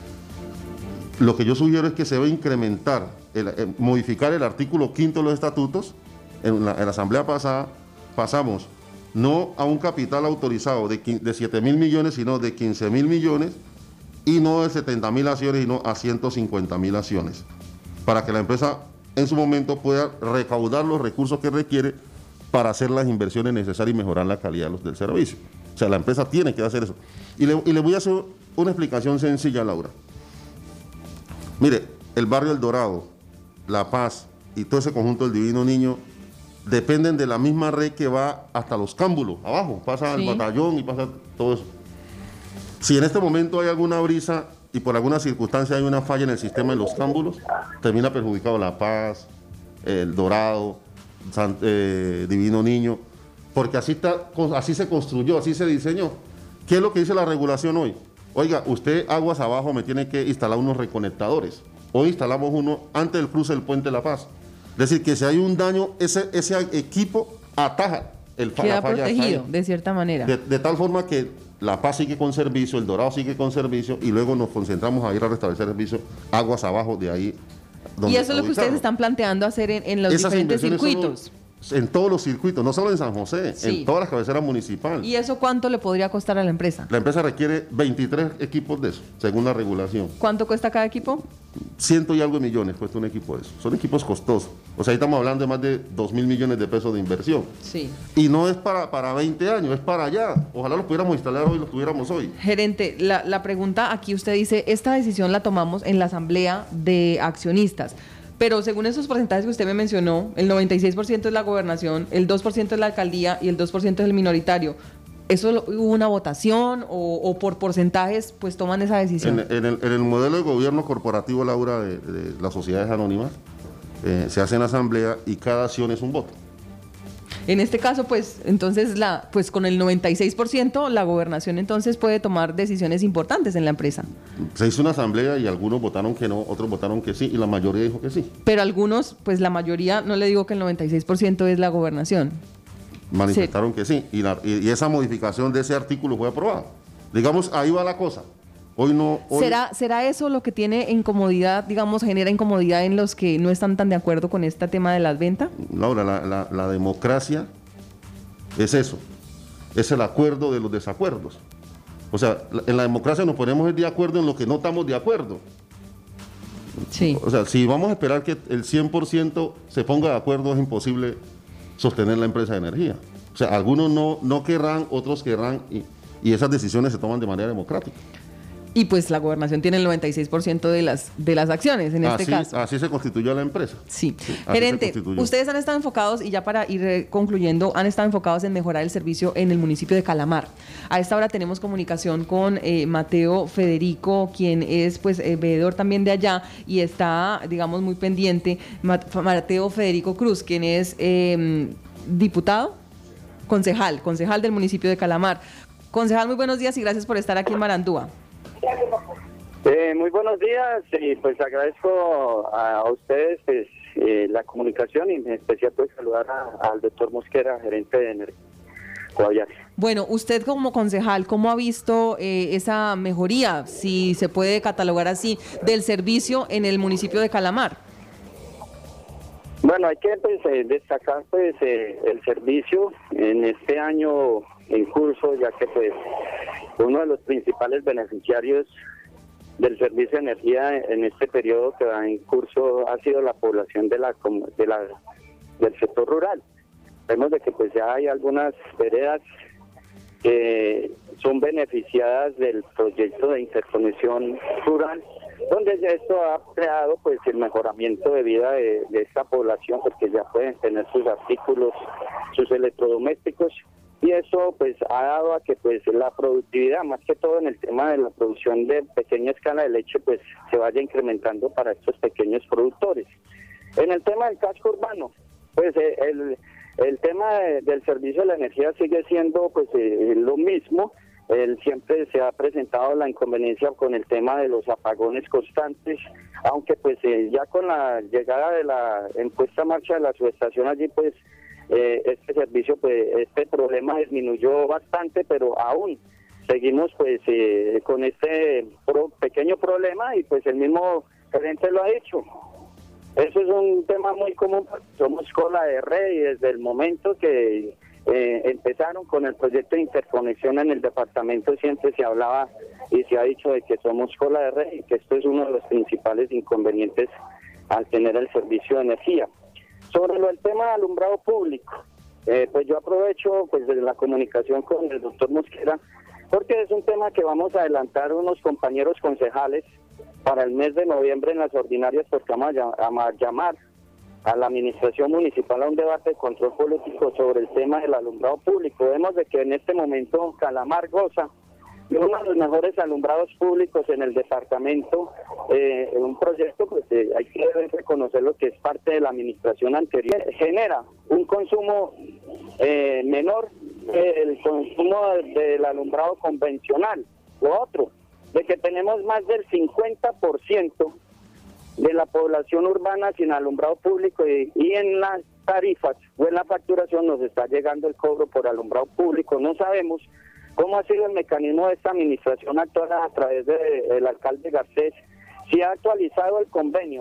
Lo que yo sugiero es que se debe incrementar, el, el, modificar el artículo quinto de los estatutos. En la, en la asamblea pasada pasamos no a un capital autorizado de, de siete mil millones, sino de quince mil millones, y no de setenta mil acciones, sino a ciento cincuenta mil acciones, para que la empresa en su momento pueda recaudar los recursos que requiere para hacer las inversiones necesarias y mejorar la calidad de los, del servicio. O sea, la empresa tiene que hacer eso. Y le, y le voy a hacer una explicación sencilla, Laura. Mire, el barrio El Dorado, La Paz y todo ese conjunto del Divino Niño dependen de la misma red que va hasta Los Cámbulos, abajo, pasa sí. al batallón y pasa todo eso. Si en este momento hay alguna brisa y por alguna circunstancia hay una falla en el sistema de Los Cámbulos, termina perjudicado La Paz, El Dorado, San, eh, Divino Niño, porque así, está, así se construyó, así se diseñó. ¿Qué es lo que dice la regulación hoy? Oiga, usted aguas abajo me tiene que instalar unos reconectadores. Hoy instalamos uno antes del cruce del Puente La Paz. Es decir, que si hay un daño, ese, ese equipo ataja el Queda la falla. protegido, de cierta manera. De, de tal forma que La Paz sigue con servicio, El Dorado sigue con servicio, y luego nos concentramos a ir a restablecer el servicio aguas abajo de ahí. Y eso es lo que ustedes están planteando hacer en, en los Esas diferentes circuitos. Solo, en todos los circuitos, no solo en San José, Sí. en todas las cabeceras municipales. ¿Y eso cuánto le podría costar a la empresa? La empresa requiere veintitrés equipos de eso, según la regulación. ¿Cuánto cuesta cada equipo? Ciento y algo de millones cuesta un equipo de eso. Son equipos costosos. O sea, ahí estamos hablando de más de dos mil millones de pesos de inversión. Sí. Y no es para, para veinte años, es para allá. Ojalá los pudiéramos instalar hoy, los tuviéramos hoy. Gerente, la, la pregunta aquí usted dice, esta decisión la tomamos en la asamblea de accionistas, pero según esos porcentajes que usted me mencionó, el noventa y seis por ciento es la gobernación, el dos por ciento es la alcaldía y el dos por ciento es el minoritario. ¿Eso lo, hubo una votación o, o por porcentajes pues toman esa decisión? En, en, el, en el modelo de gobierno corporativo, Laura, de, de las sociedades anónimas, eh, se hace en asamblea y cada acción es un voto. En este caso, pues, entonces, la, pues con el noventa y seis por ciento, la gobernación entonces puede tomar decisiones importantes en la empresa. Se hizo una asamblea y algunos votaron que no, otros votaron que sí, y la mayoría dijo que sí. Pero algunos, pues la mayoría, no le digo que el noventa y seis por ciento es la gobernación. Manifestaron sí. que sí, y, la, y, y esa modificación de ese artículo fue aprobada. Digamos, ahí va la cosa. Hoy no... Hoy... ¿Será, ¿Será eso lo que tiene incomodidad, digamos, genera incomodidad en los que no están tan de acuerdo con este tema de las ventas? Laura, la, la, la democracia es eso, es el acuerdo de los desacuerdos. O sea, en la democracia nos ponemos de acuerdo en lo que no estamos de acuerdo. Sí. O sea, si vamos a esperar que el cien por ciento se ponga de acuerdo, es imposible sostener la empresa de energía. O sea, algunos no, no querrán, otros querrán, y, y esas decisiones se toman de manera democrática. Y pues la gobernación tiene el noventa y seis por ciento de las, de las acciones en así, este caso. Así se constituyó la empresa. Sí. sí Gerente, ustedes han estado enfocados, y ya para ir concluyendo, han estado enfocados en mejorar el servicio en el municipio de Calamar. A esta hora tenemos comunicación con eh, Mateo Federico, quien es pues eh, veedor también de allá y está, digamos, muy pendiente. Mateo Federico Cruz, quien es eh, diputado, concejal, concejal del municipio de Calamar. Concejal, muy buenos días y gracias por estar aquí en Marandúa. Eh, muy buenos días y pues agradezco a, a ustedes pues, eh, la comunicación y en especial pues saludar a, al doctor Mosquera, gerente de Energía Guaviare. Bueno, usted como concejal, ¿cómo ha visto eh, esa mejoría, si se puede catalogar así, del servicio en el municipio de Calamar? Bueno, hay que pues, eh, destacar pues eh, el servicio en este año en curso, ya que pues uno de los principales beneficiarios del servicio de energía en este periodo que va en curso ha sido la población de la, de la del sector rural. Vemos de que pues ya hay algunas veredas que son beneficiadas del proyecto de interconexión rural, donde ya esto ha creado pues el mejoramiento de vida de, de esta población, porque ya pueden tener sus artículos, sus electrodomésticos, y eso pues ha dado a que pues la productividad, más que todo en el tema de la producción de pequeña escala de leche, pues se vaya incrementando para estos pequeños productores. En el tema del casco urbano, pues el, el tema de, del servicio de la energía sigue siendo pues eh, lo mismo. El, siempre se ha presentado la inconveniencia con el tema de los apagones constantes, aunque pues eh, ya con la llegada de la en puesta en marcha de la subestación allí pues Eh, este servicio, pues este problema disminuyó bastante, pero aún seguimos pues eh, con este pro, pequeño problema y pues el mismo gerente lo ha dicho. Eso es un tema muy común, somos cola de red y desde el momento que eh, empezaron con el proyecto de interconexión en el departamento siempre se hablaba y se ha dicho de que somos cola de red y que esto es uno de los principales inconvenientes al tener el servicio de energía. Sobre lo, el tema de alumbrado público, eh, pues yo aprovecho pues de la comunicación con el doctor Mosquera, porque es un tema que vamos a adelantar unos compañeros concejales para el mes de noviembre en las ordinarias, porque vamos a llamar a la administración municipal a un debate de control político sobre el tema del alumbrado público. Vemos de que en este momento Calamar goza de uno de los mejores alumbrados públicos en el departamento, eh, un proyecto pues eh, hay que reconocerlo que es parte de la administración anterior, genera un consumo eh, menor que el consumo del alumbrado convencional. Lo otro, de que tenemos más del cincuenta por ciento de la población urbana sin alumbrado público y, y en las tarifas o en la facturación nos está llegando el cobro por alumbrado público. No sabemos cómo ha sido el mecanismo de esta administración actual a través del de, alcalde Garcés, si ha actualizado el convenio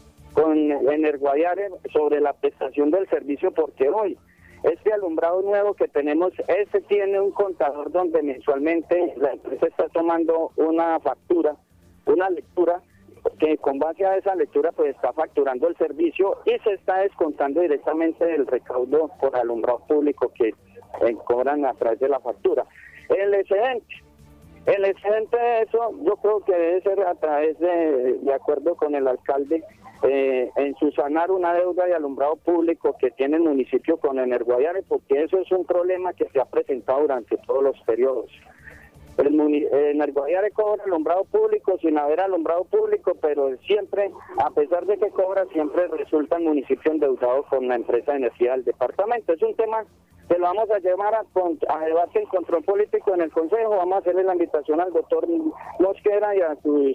con Energuaviare sobre la prestación del servicio, porque hoy este alumbrado nuevo que tenemos, ese tiene un contador donde mensualmente la empresa está tomando una factura, una lectura, que con base a esa lectura pues está facturando el servicio y se está descontando directamente del recaudo por alumbrado público que eh, cobran a través de la factura. El excedente, el excedente de eso yo creo que debe ser a través de, de acuerdo con el alcalde, eh, en subsanar una deuda de alumbrado público que tiene el municipio con Energuaviare, porque eso es un problema que se ha presentado durante todos los periodos. El Energuaviare cobra alumbrado público sin haber alumbrado público, pero siempre, a pesar de que cobra, siempre resulta el municipio endeudado con la empresa de energía del departamento. Es un tema que lo vamos a llevar a, a debate en control político en el Consejo. Vamos a hacerle la invitación al doctor Mosquera y a sus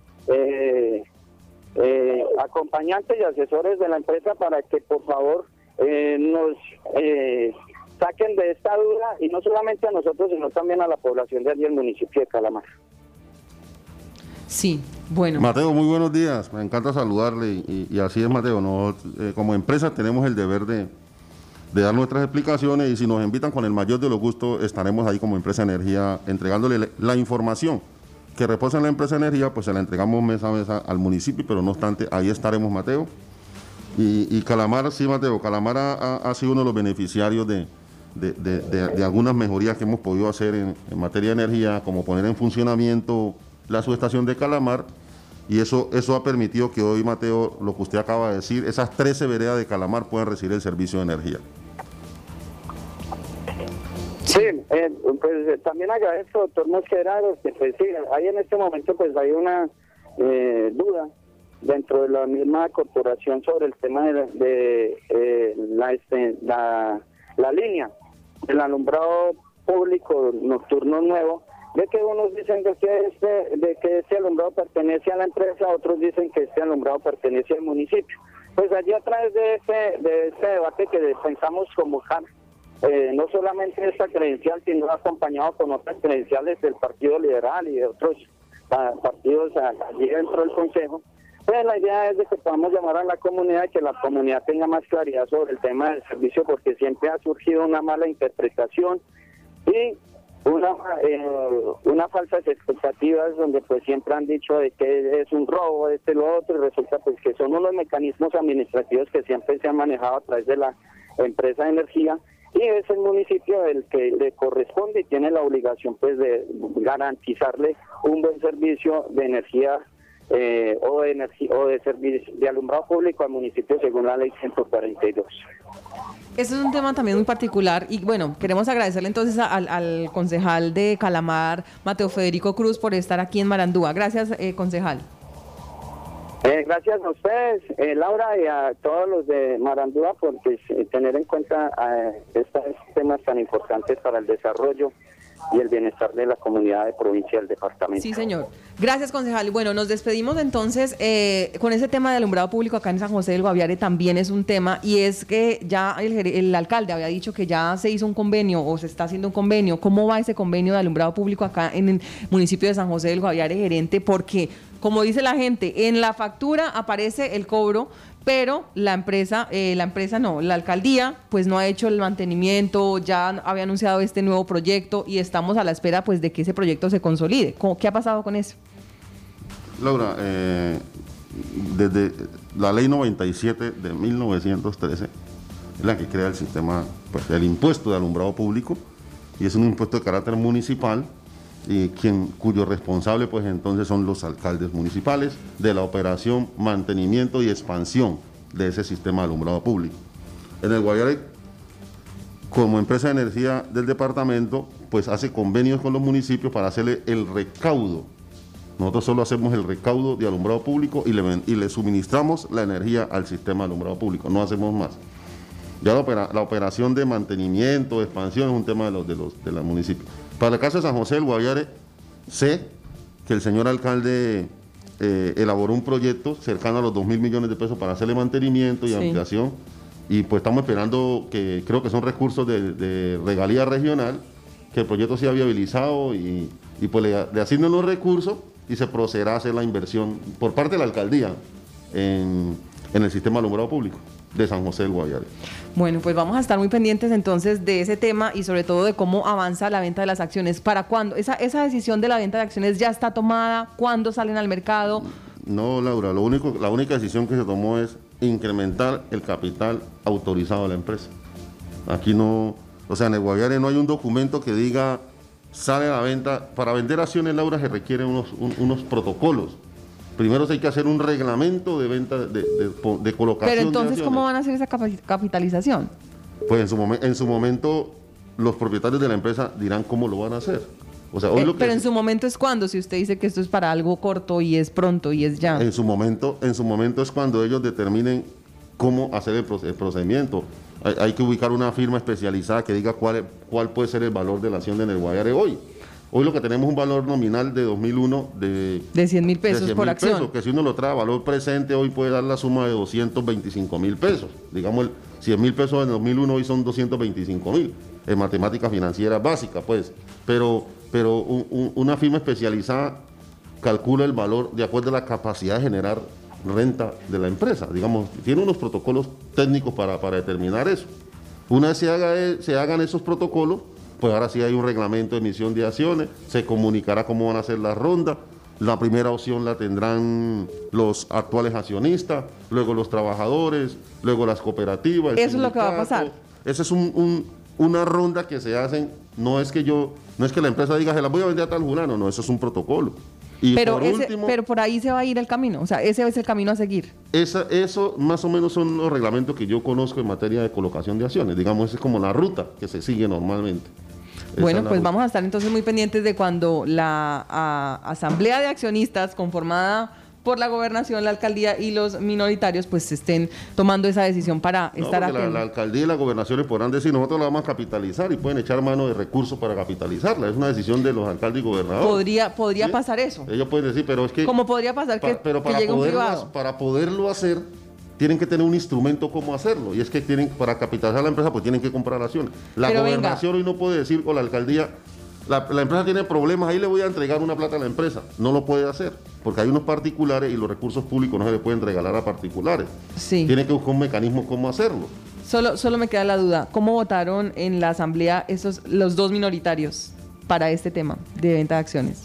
eh, eh, acompañantes y asesores de la empresa para que por favor eh, nos eh, saquen de esta duda, y no solamente a nosotros, sino también a la población de allí el municipio de Calamar. Sí, bueno. Mateo, muy buenos días, me encanta saludarle y, y así es, Mateo, nosotros eh, como empresa tenemos el deber de de dar nuestras explicaciones y si nos invitan con el mayor de los gustos estaremos ahí como empresa de energía entregándole la información que reposa en la empresa de energía, pues se la entregamos mes a mes al municipio, pero no obstante ahí estaremos, Mateo. Y, y Calamar, sí, Mateo, Calamar ha, ha sido uno de los beneficiarios de, de, de, de, de algunas mejorías que hemos podido hacer en, en materia de energía, como poner en funcionamiento la subestación de Calamar, y eso, eso ha permitido que hoy, Mateo, lo que usted acaba de decir, esas trece veredas de Calamar puedan recibir el servicio de energía. Sí, eh, pues eh, también agradezco, doctor Mosquera, que pues sí, hay en este momento pues hay una eh, duda dentro de la misma corporación sobre el tema de, de eh, la, este, la, la línea del alumbrado público nocturno nuevo, de que unos dicen de que este, de que este alumbrado pertenece a la empresa, otros dicen que este alumbrado pertenece al municipio. Pues allí a través de este, de este debate que pensamos convocar, Eh, no solamente esta credencial, sino acompañado con otras credenciales del Partido Liberal y de otros pa partidos allí dentro del Consejo. Pues la idea es de que podamos llamar a la comunidad y que la comunidad tenga más claridad sobre el tema del servicio, porque siempre ha surgido una mala interpretación y una eh, una falsas expectativas, donde pues siempre han dicho de que es un robo, este y lo otro, y resulta pues que son unos mecanismos administrativos que siempre se han manejado a través de la empresa de energía, y es el municipio el que le corresponde y tiene la obligación pues de garantizarle un buen servicio de energía eh, o de energía o de servicio de alumbrado público al municipio según la ley ciento cuarenta y dos. Ese es un tema también muy particular y bueno, queremos agradecerle entonces al, al concejal de Calamar, Mateo Federico Cruz, por estar aquí en Marandúa. Gracias, eh, concejal. Eh, gracias a ustedes, eh, Laura, y a todos los de Marandúa por pues, tener en cuenta eh, estos temas tan importantes para el desarrollo y el bienestar de la comunidad de provincia del departamento. Sí, señor. Gracias, concejal. Y bueno, nos despedimos entonces eh, con ese tema de alumbrado público acá en San José del Guaviare. También es un tema, y es que ya el, el alcalde había dicho que ya se hizo un convenio o se está haciendo un convenio. ¿Cómo va ese convenio de alumbrado público acá en el municipio de San José del Guaviare, gerente? Porque, como dice la gente, en la factura aparece el cobro, pero la empresa, eh, la empresa no, la alcaldía, pues no ha hecho el mantenimiento, ya había anunciado este nuevo proyecto y estamos a la espera pues de que ese proyecto se consolide. ¿Qué ha pasado con eso? Laura, eh, desde la ley noventa y siete de mil novecientos trece es la que crea el sistema, pues el impuesto de alumbrado público, y es un impuesto de carácter municipal, y quien, cuyo responsable pues entonces son los alcaldes municipales de la operación, mantenimiento y expansión de ese sistema de alumbrado público. En el Guaviare, como empresa de energía del departamento, pues hace convenios con los municipios para hacerle el recaudo. Nosotros solo hacemos el recaudo de alumbrado público y le, y le suministramos la energía al sistema de alumbrado público, no hacemos más. Ya la, opera, la operación de mantenimiento, de expansión es un tema de los, de los, de los municipios. Para el caso de San José del Guaviare, sé que el señor alcalde eh, elaboró un proyecto cercano a los dos mil millones de pesos para hacerle mantenimiento y sí. ampliación, y pues estamos esperando que, creo que son recursos de, de regalía regional, que el proyecto sea viabilizado y, y pues le, le asignen los recursos y se procederá a hacer la inversión por parte de la alcaldía en, en el sistema de alumbrado público de San José del Guaviare. Bueno, pues vamos a estar muy pendientes entonces de ese tema y sobre todo de cómo avanza la venta de las acciones. ¿Para cuándo? ¿Esa, esa decisión de la venta de acciones ya está tomada? ¿Cuándo salen al mercado? No, Laura, lo único, la única decisión que se tomó es incrementar el capital autorizado de la empresa. Aquí no, o sea, en el Guaviare no hay un documento que diga sale a la venta. Para vender acciones, Laura, se requieren unos, un, unos protocolos. Primero hay que hacer un reglamento de venta, de, de, de, de colocación. Pero entonces, de ¿cómo van a hacer esa capitalización? Pues en su, momen, en su momento los propietarios de la empresa dirán cómo lo van a hacer. O sea, hoy eh, lo que pero es, en su momento es cuando, si usted dice que esto es para algo corto y es pronto y es ya. En su momento, en su momento es cuando ellos determinen cómo hacer el, el procedimiento. Hay, hay que ubicar una firma especializada que diga cuál, cuál puede ser el valor de la acción de en el Guaviare hoy. Hoy lo que tenemos es un valor nominal de dos mil uno de, de cien mil pesos por acción. Pesos, que si uno lo trae a valor presente, hoy puede dar la suma de doscientos veinticinco mil pesos. Digamos, el cien mil pesos en dos mil uno hoy son doscientos veinticinco mil. En matemáticas financieras básicas, pues. Pero, pero un, un, una firma especializada calcula el valor de acuerdo a la capacidad de generar renta de la empresa. Digamos, tiene unos protocolos técnicos para, para determinar eso. Una vez se, haga, se hagan esos protocolos, pues ahora sí hay un reglamento de emisión de acciones, se comunicará cómo van a ser las rondas. La primera opción la tendrán los actuales accionistas, luego los trabajadores, luego las cooperativas. Eso es lo que va a pasar. Esa es un, un, una ronda que se hacen, no es que yo, no es que la empresa diga, se la voy a vender a tal fulano, no, eso es un protocolo. Y pero, por ese, último, pero por ahí se va a ir el camino, o sea, ese es el camino a seguir. Esa, eso más o menos son los reglamentos que yo conozco en materia de colocación de acciones. Digamos, esa es como la ruta que se sigue normalmente. Esa Bueno, es la pues ruta. vamos a estar entonces muy pendientes de cuando la a, Asamblea de Accionistas, conformada por la gobernación, la alcaldía y los minoritarios, pues estén tomando esa decisión para No, estar porque la, atentos. la alcaldía y las gobernaciones podrán decir, nosotros la vamos a capitalizar y pueden echar mano de recursos para capitalizarla. Es una decisión de los alcaldes y gobernadores. Podría, podría ¿Sí? pasar eso. Ellos pueden decir, pero es que... Como podría pasar que, pa- pero que para llegue un poderlo, privado. para poderlo hacer, tienen que tener un instrumento cómo hacerlo. Y es que tienen, para capitalizar la empresa, pues tienen que comprar acciones. La Pero gobernación hoy no puede decir, o la alcaldía, la, la empresa tiene problemas, ahí le voy a entregar una plata a la empresa. No lo puede hacer, porque hay unos particulares y los recursos públicos no se le pueden regalar a particulares. Sí. Tienen que buscar un mecanismo cómo hacerlo. Solo, solo me queda la duda, ¿cómo votaron en la asamblea esos los dos minoritarios para este tema de venta de acciones?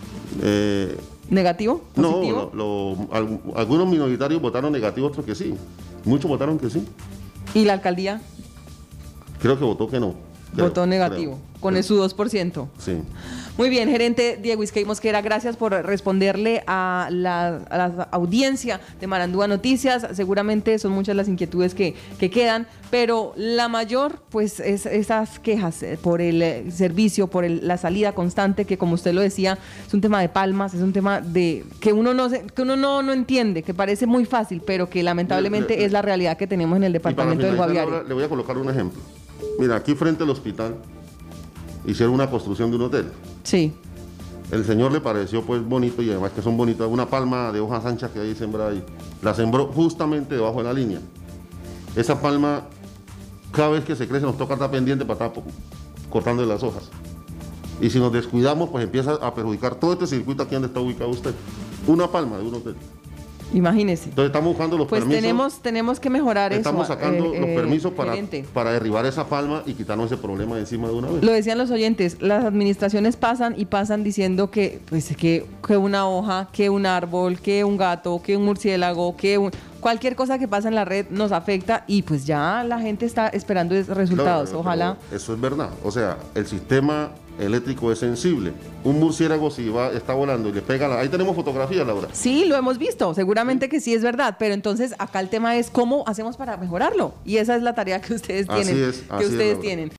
Eh, ¿Negativo? no, ¿Positivo? lo- lo- al- algunos minoritarios votaron negativo, otros que sí. Muchos votaron que sí. ¿Y la alcaldía? Creo que votó que no. Creo, Votó negativo, creo. con el su dos por ciento. Sí. Muy bien, gerente Diego Isquey Mosquera, gracias por responderle a la, a la audiencia de Marandúa Noticias. Seguramente son muchas las inquietudes que, que quedan, pero la mayor, pues, es esas quejas eh, por el eh, servicio, por el- la salida constante, que como usted lo decía, es un tema de palmas, es un tema de que uno no se- que uno no, no entiende, que parece muy fácil, pero que lamentablemente Le- le- es la realidad que tenemos en el Y para departamento del finalizar, Guaviare. ahora le voy a colocar un ejemplo. Mira, aquí frente al hospital hicieron una construcción de un hotel. Sí, El señor le pareció pues bonito y además que son bonitas, una palma de hojas anchas que hay sembrada ahí. La sembró justamente debajo de la línea. Esa palma, cada vez que se crece nos toca estar pendiente para estar cortando las hojas. Y si nos descuidamos, pues empieza a perjudicar todo este circuito aquí donde está ubicado usted. Una palma de un hotel. imagínese. Entonces estamos buscando los Pues permisos. tenemos, tenemos que mejorar Estamos eso. sacando eh, los eh, permisos para, gerente. para derribar esa palma y quitarnos ese problema de encima de una vez. Lo decían los oyentes, las administraciones pasan y pasan diciendo que, pues, que, que una hoja, que un árbol, que un gato, que un murciélago, que un- cualquier cosa que pasa en la red nos afecta y pues ya la gente está esperando es- resultados. No, no, Ojalá. pero eso es verdad. O sea, el sistema eléctrico es sensible. Un murciélago si va, está volando y le pega la... Ahí tenemos fotografías, Laura. Sí, lo hemos visto, seguramente que sí es verdad, pero entonces acá el tema es cómo hacemos para mejorarlo y esa es la tarea que ustedes Así tienen, es, que así es, ustedes Laura. tienen.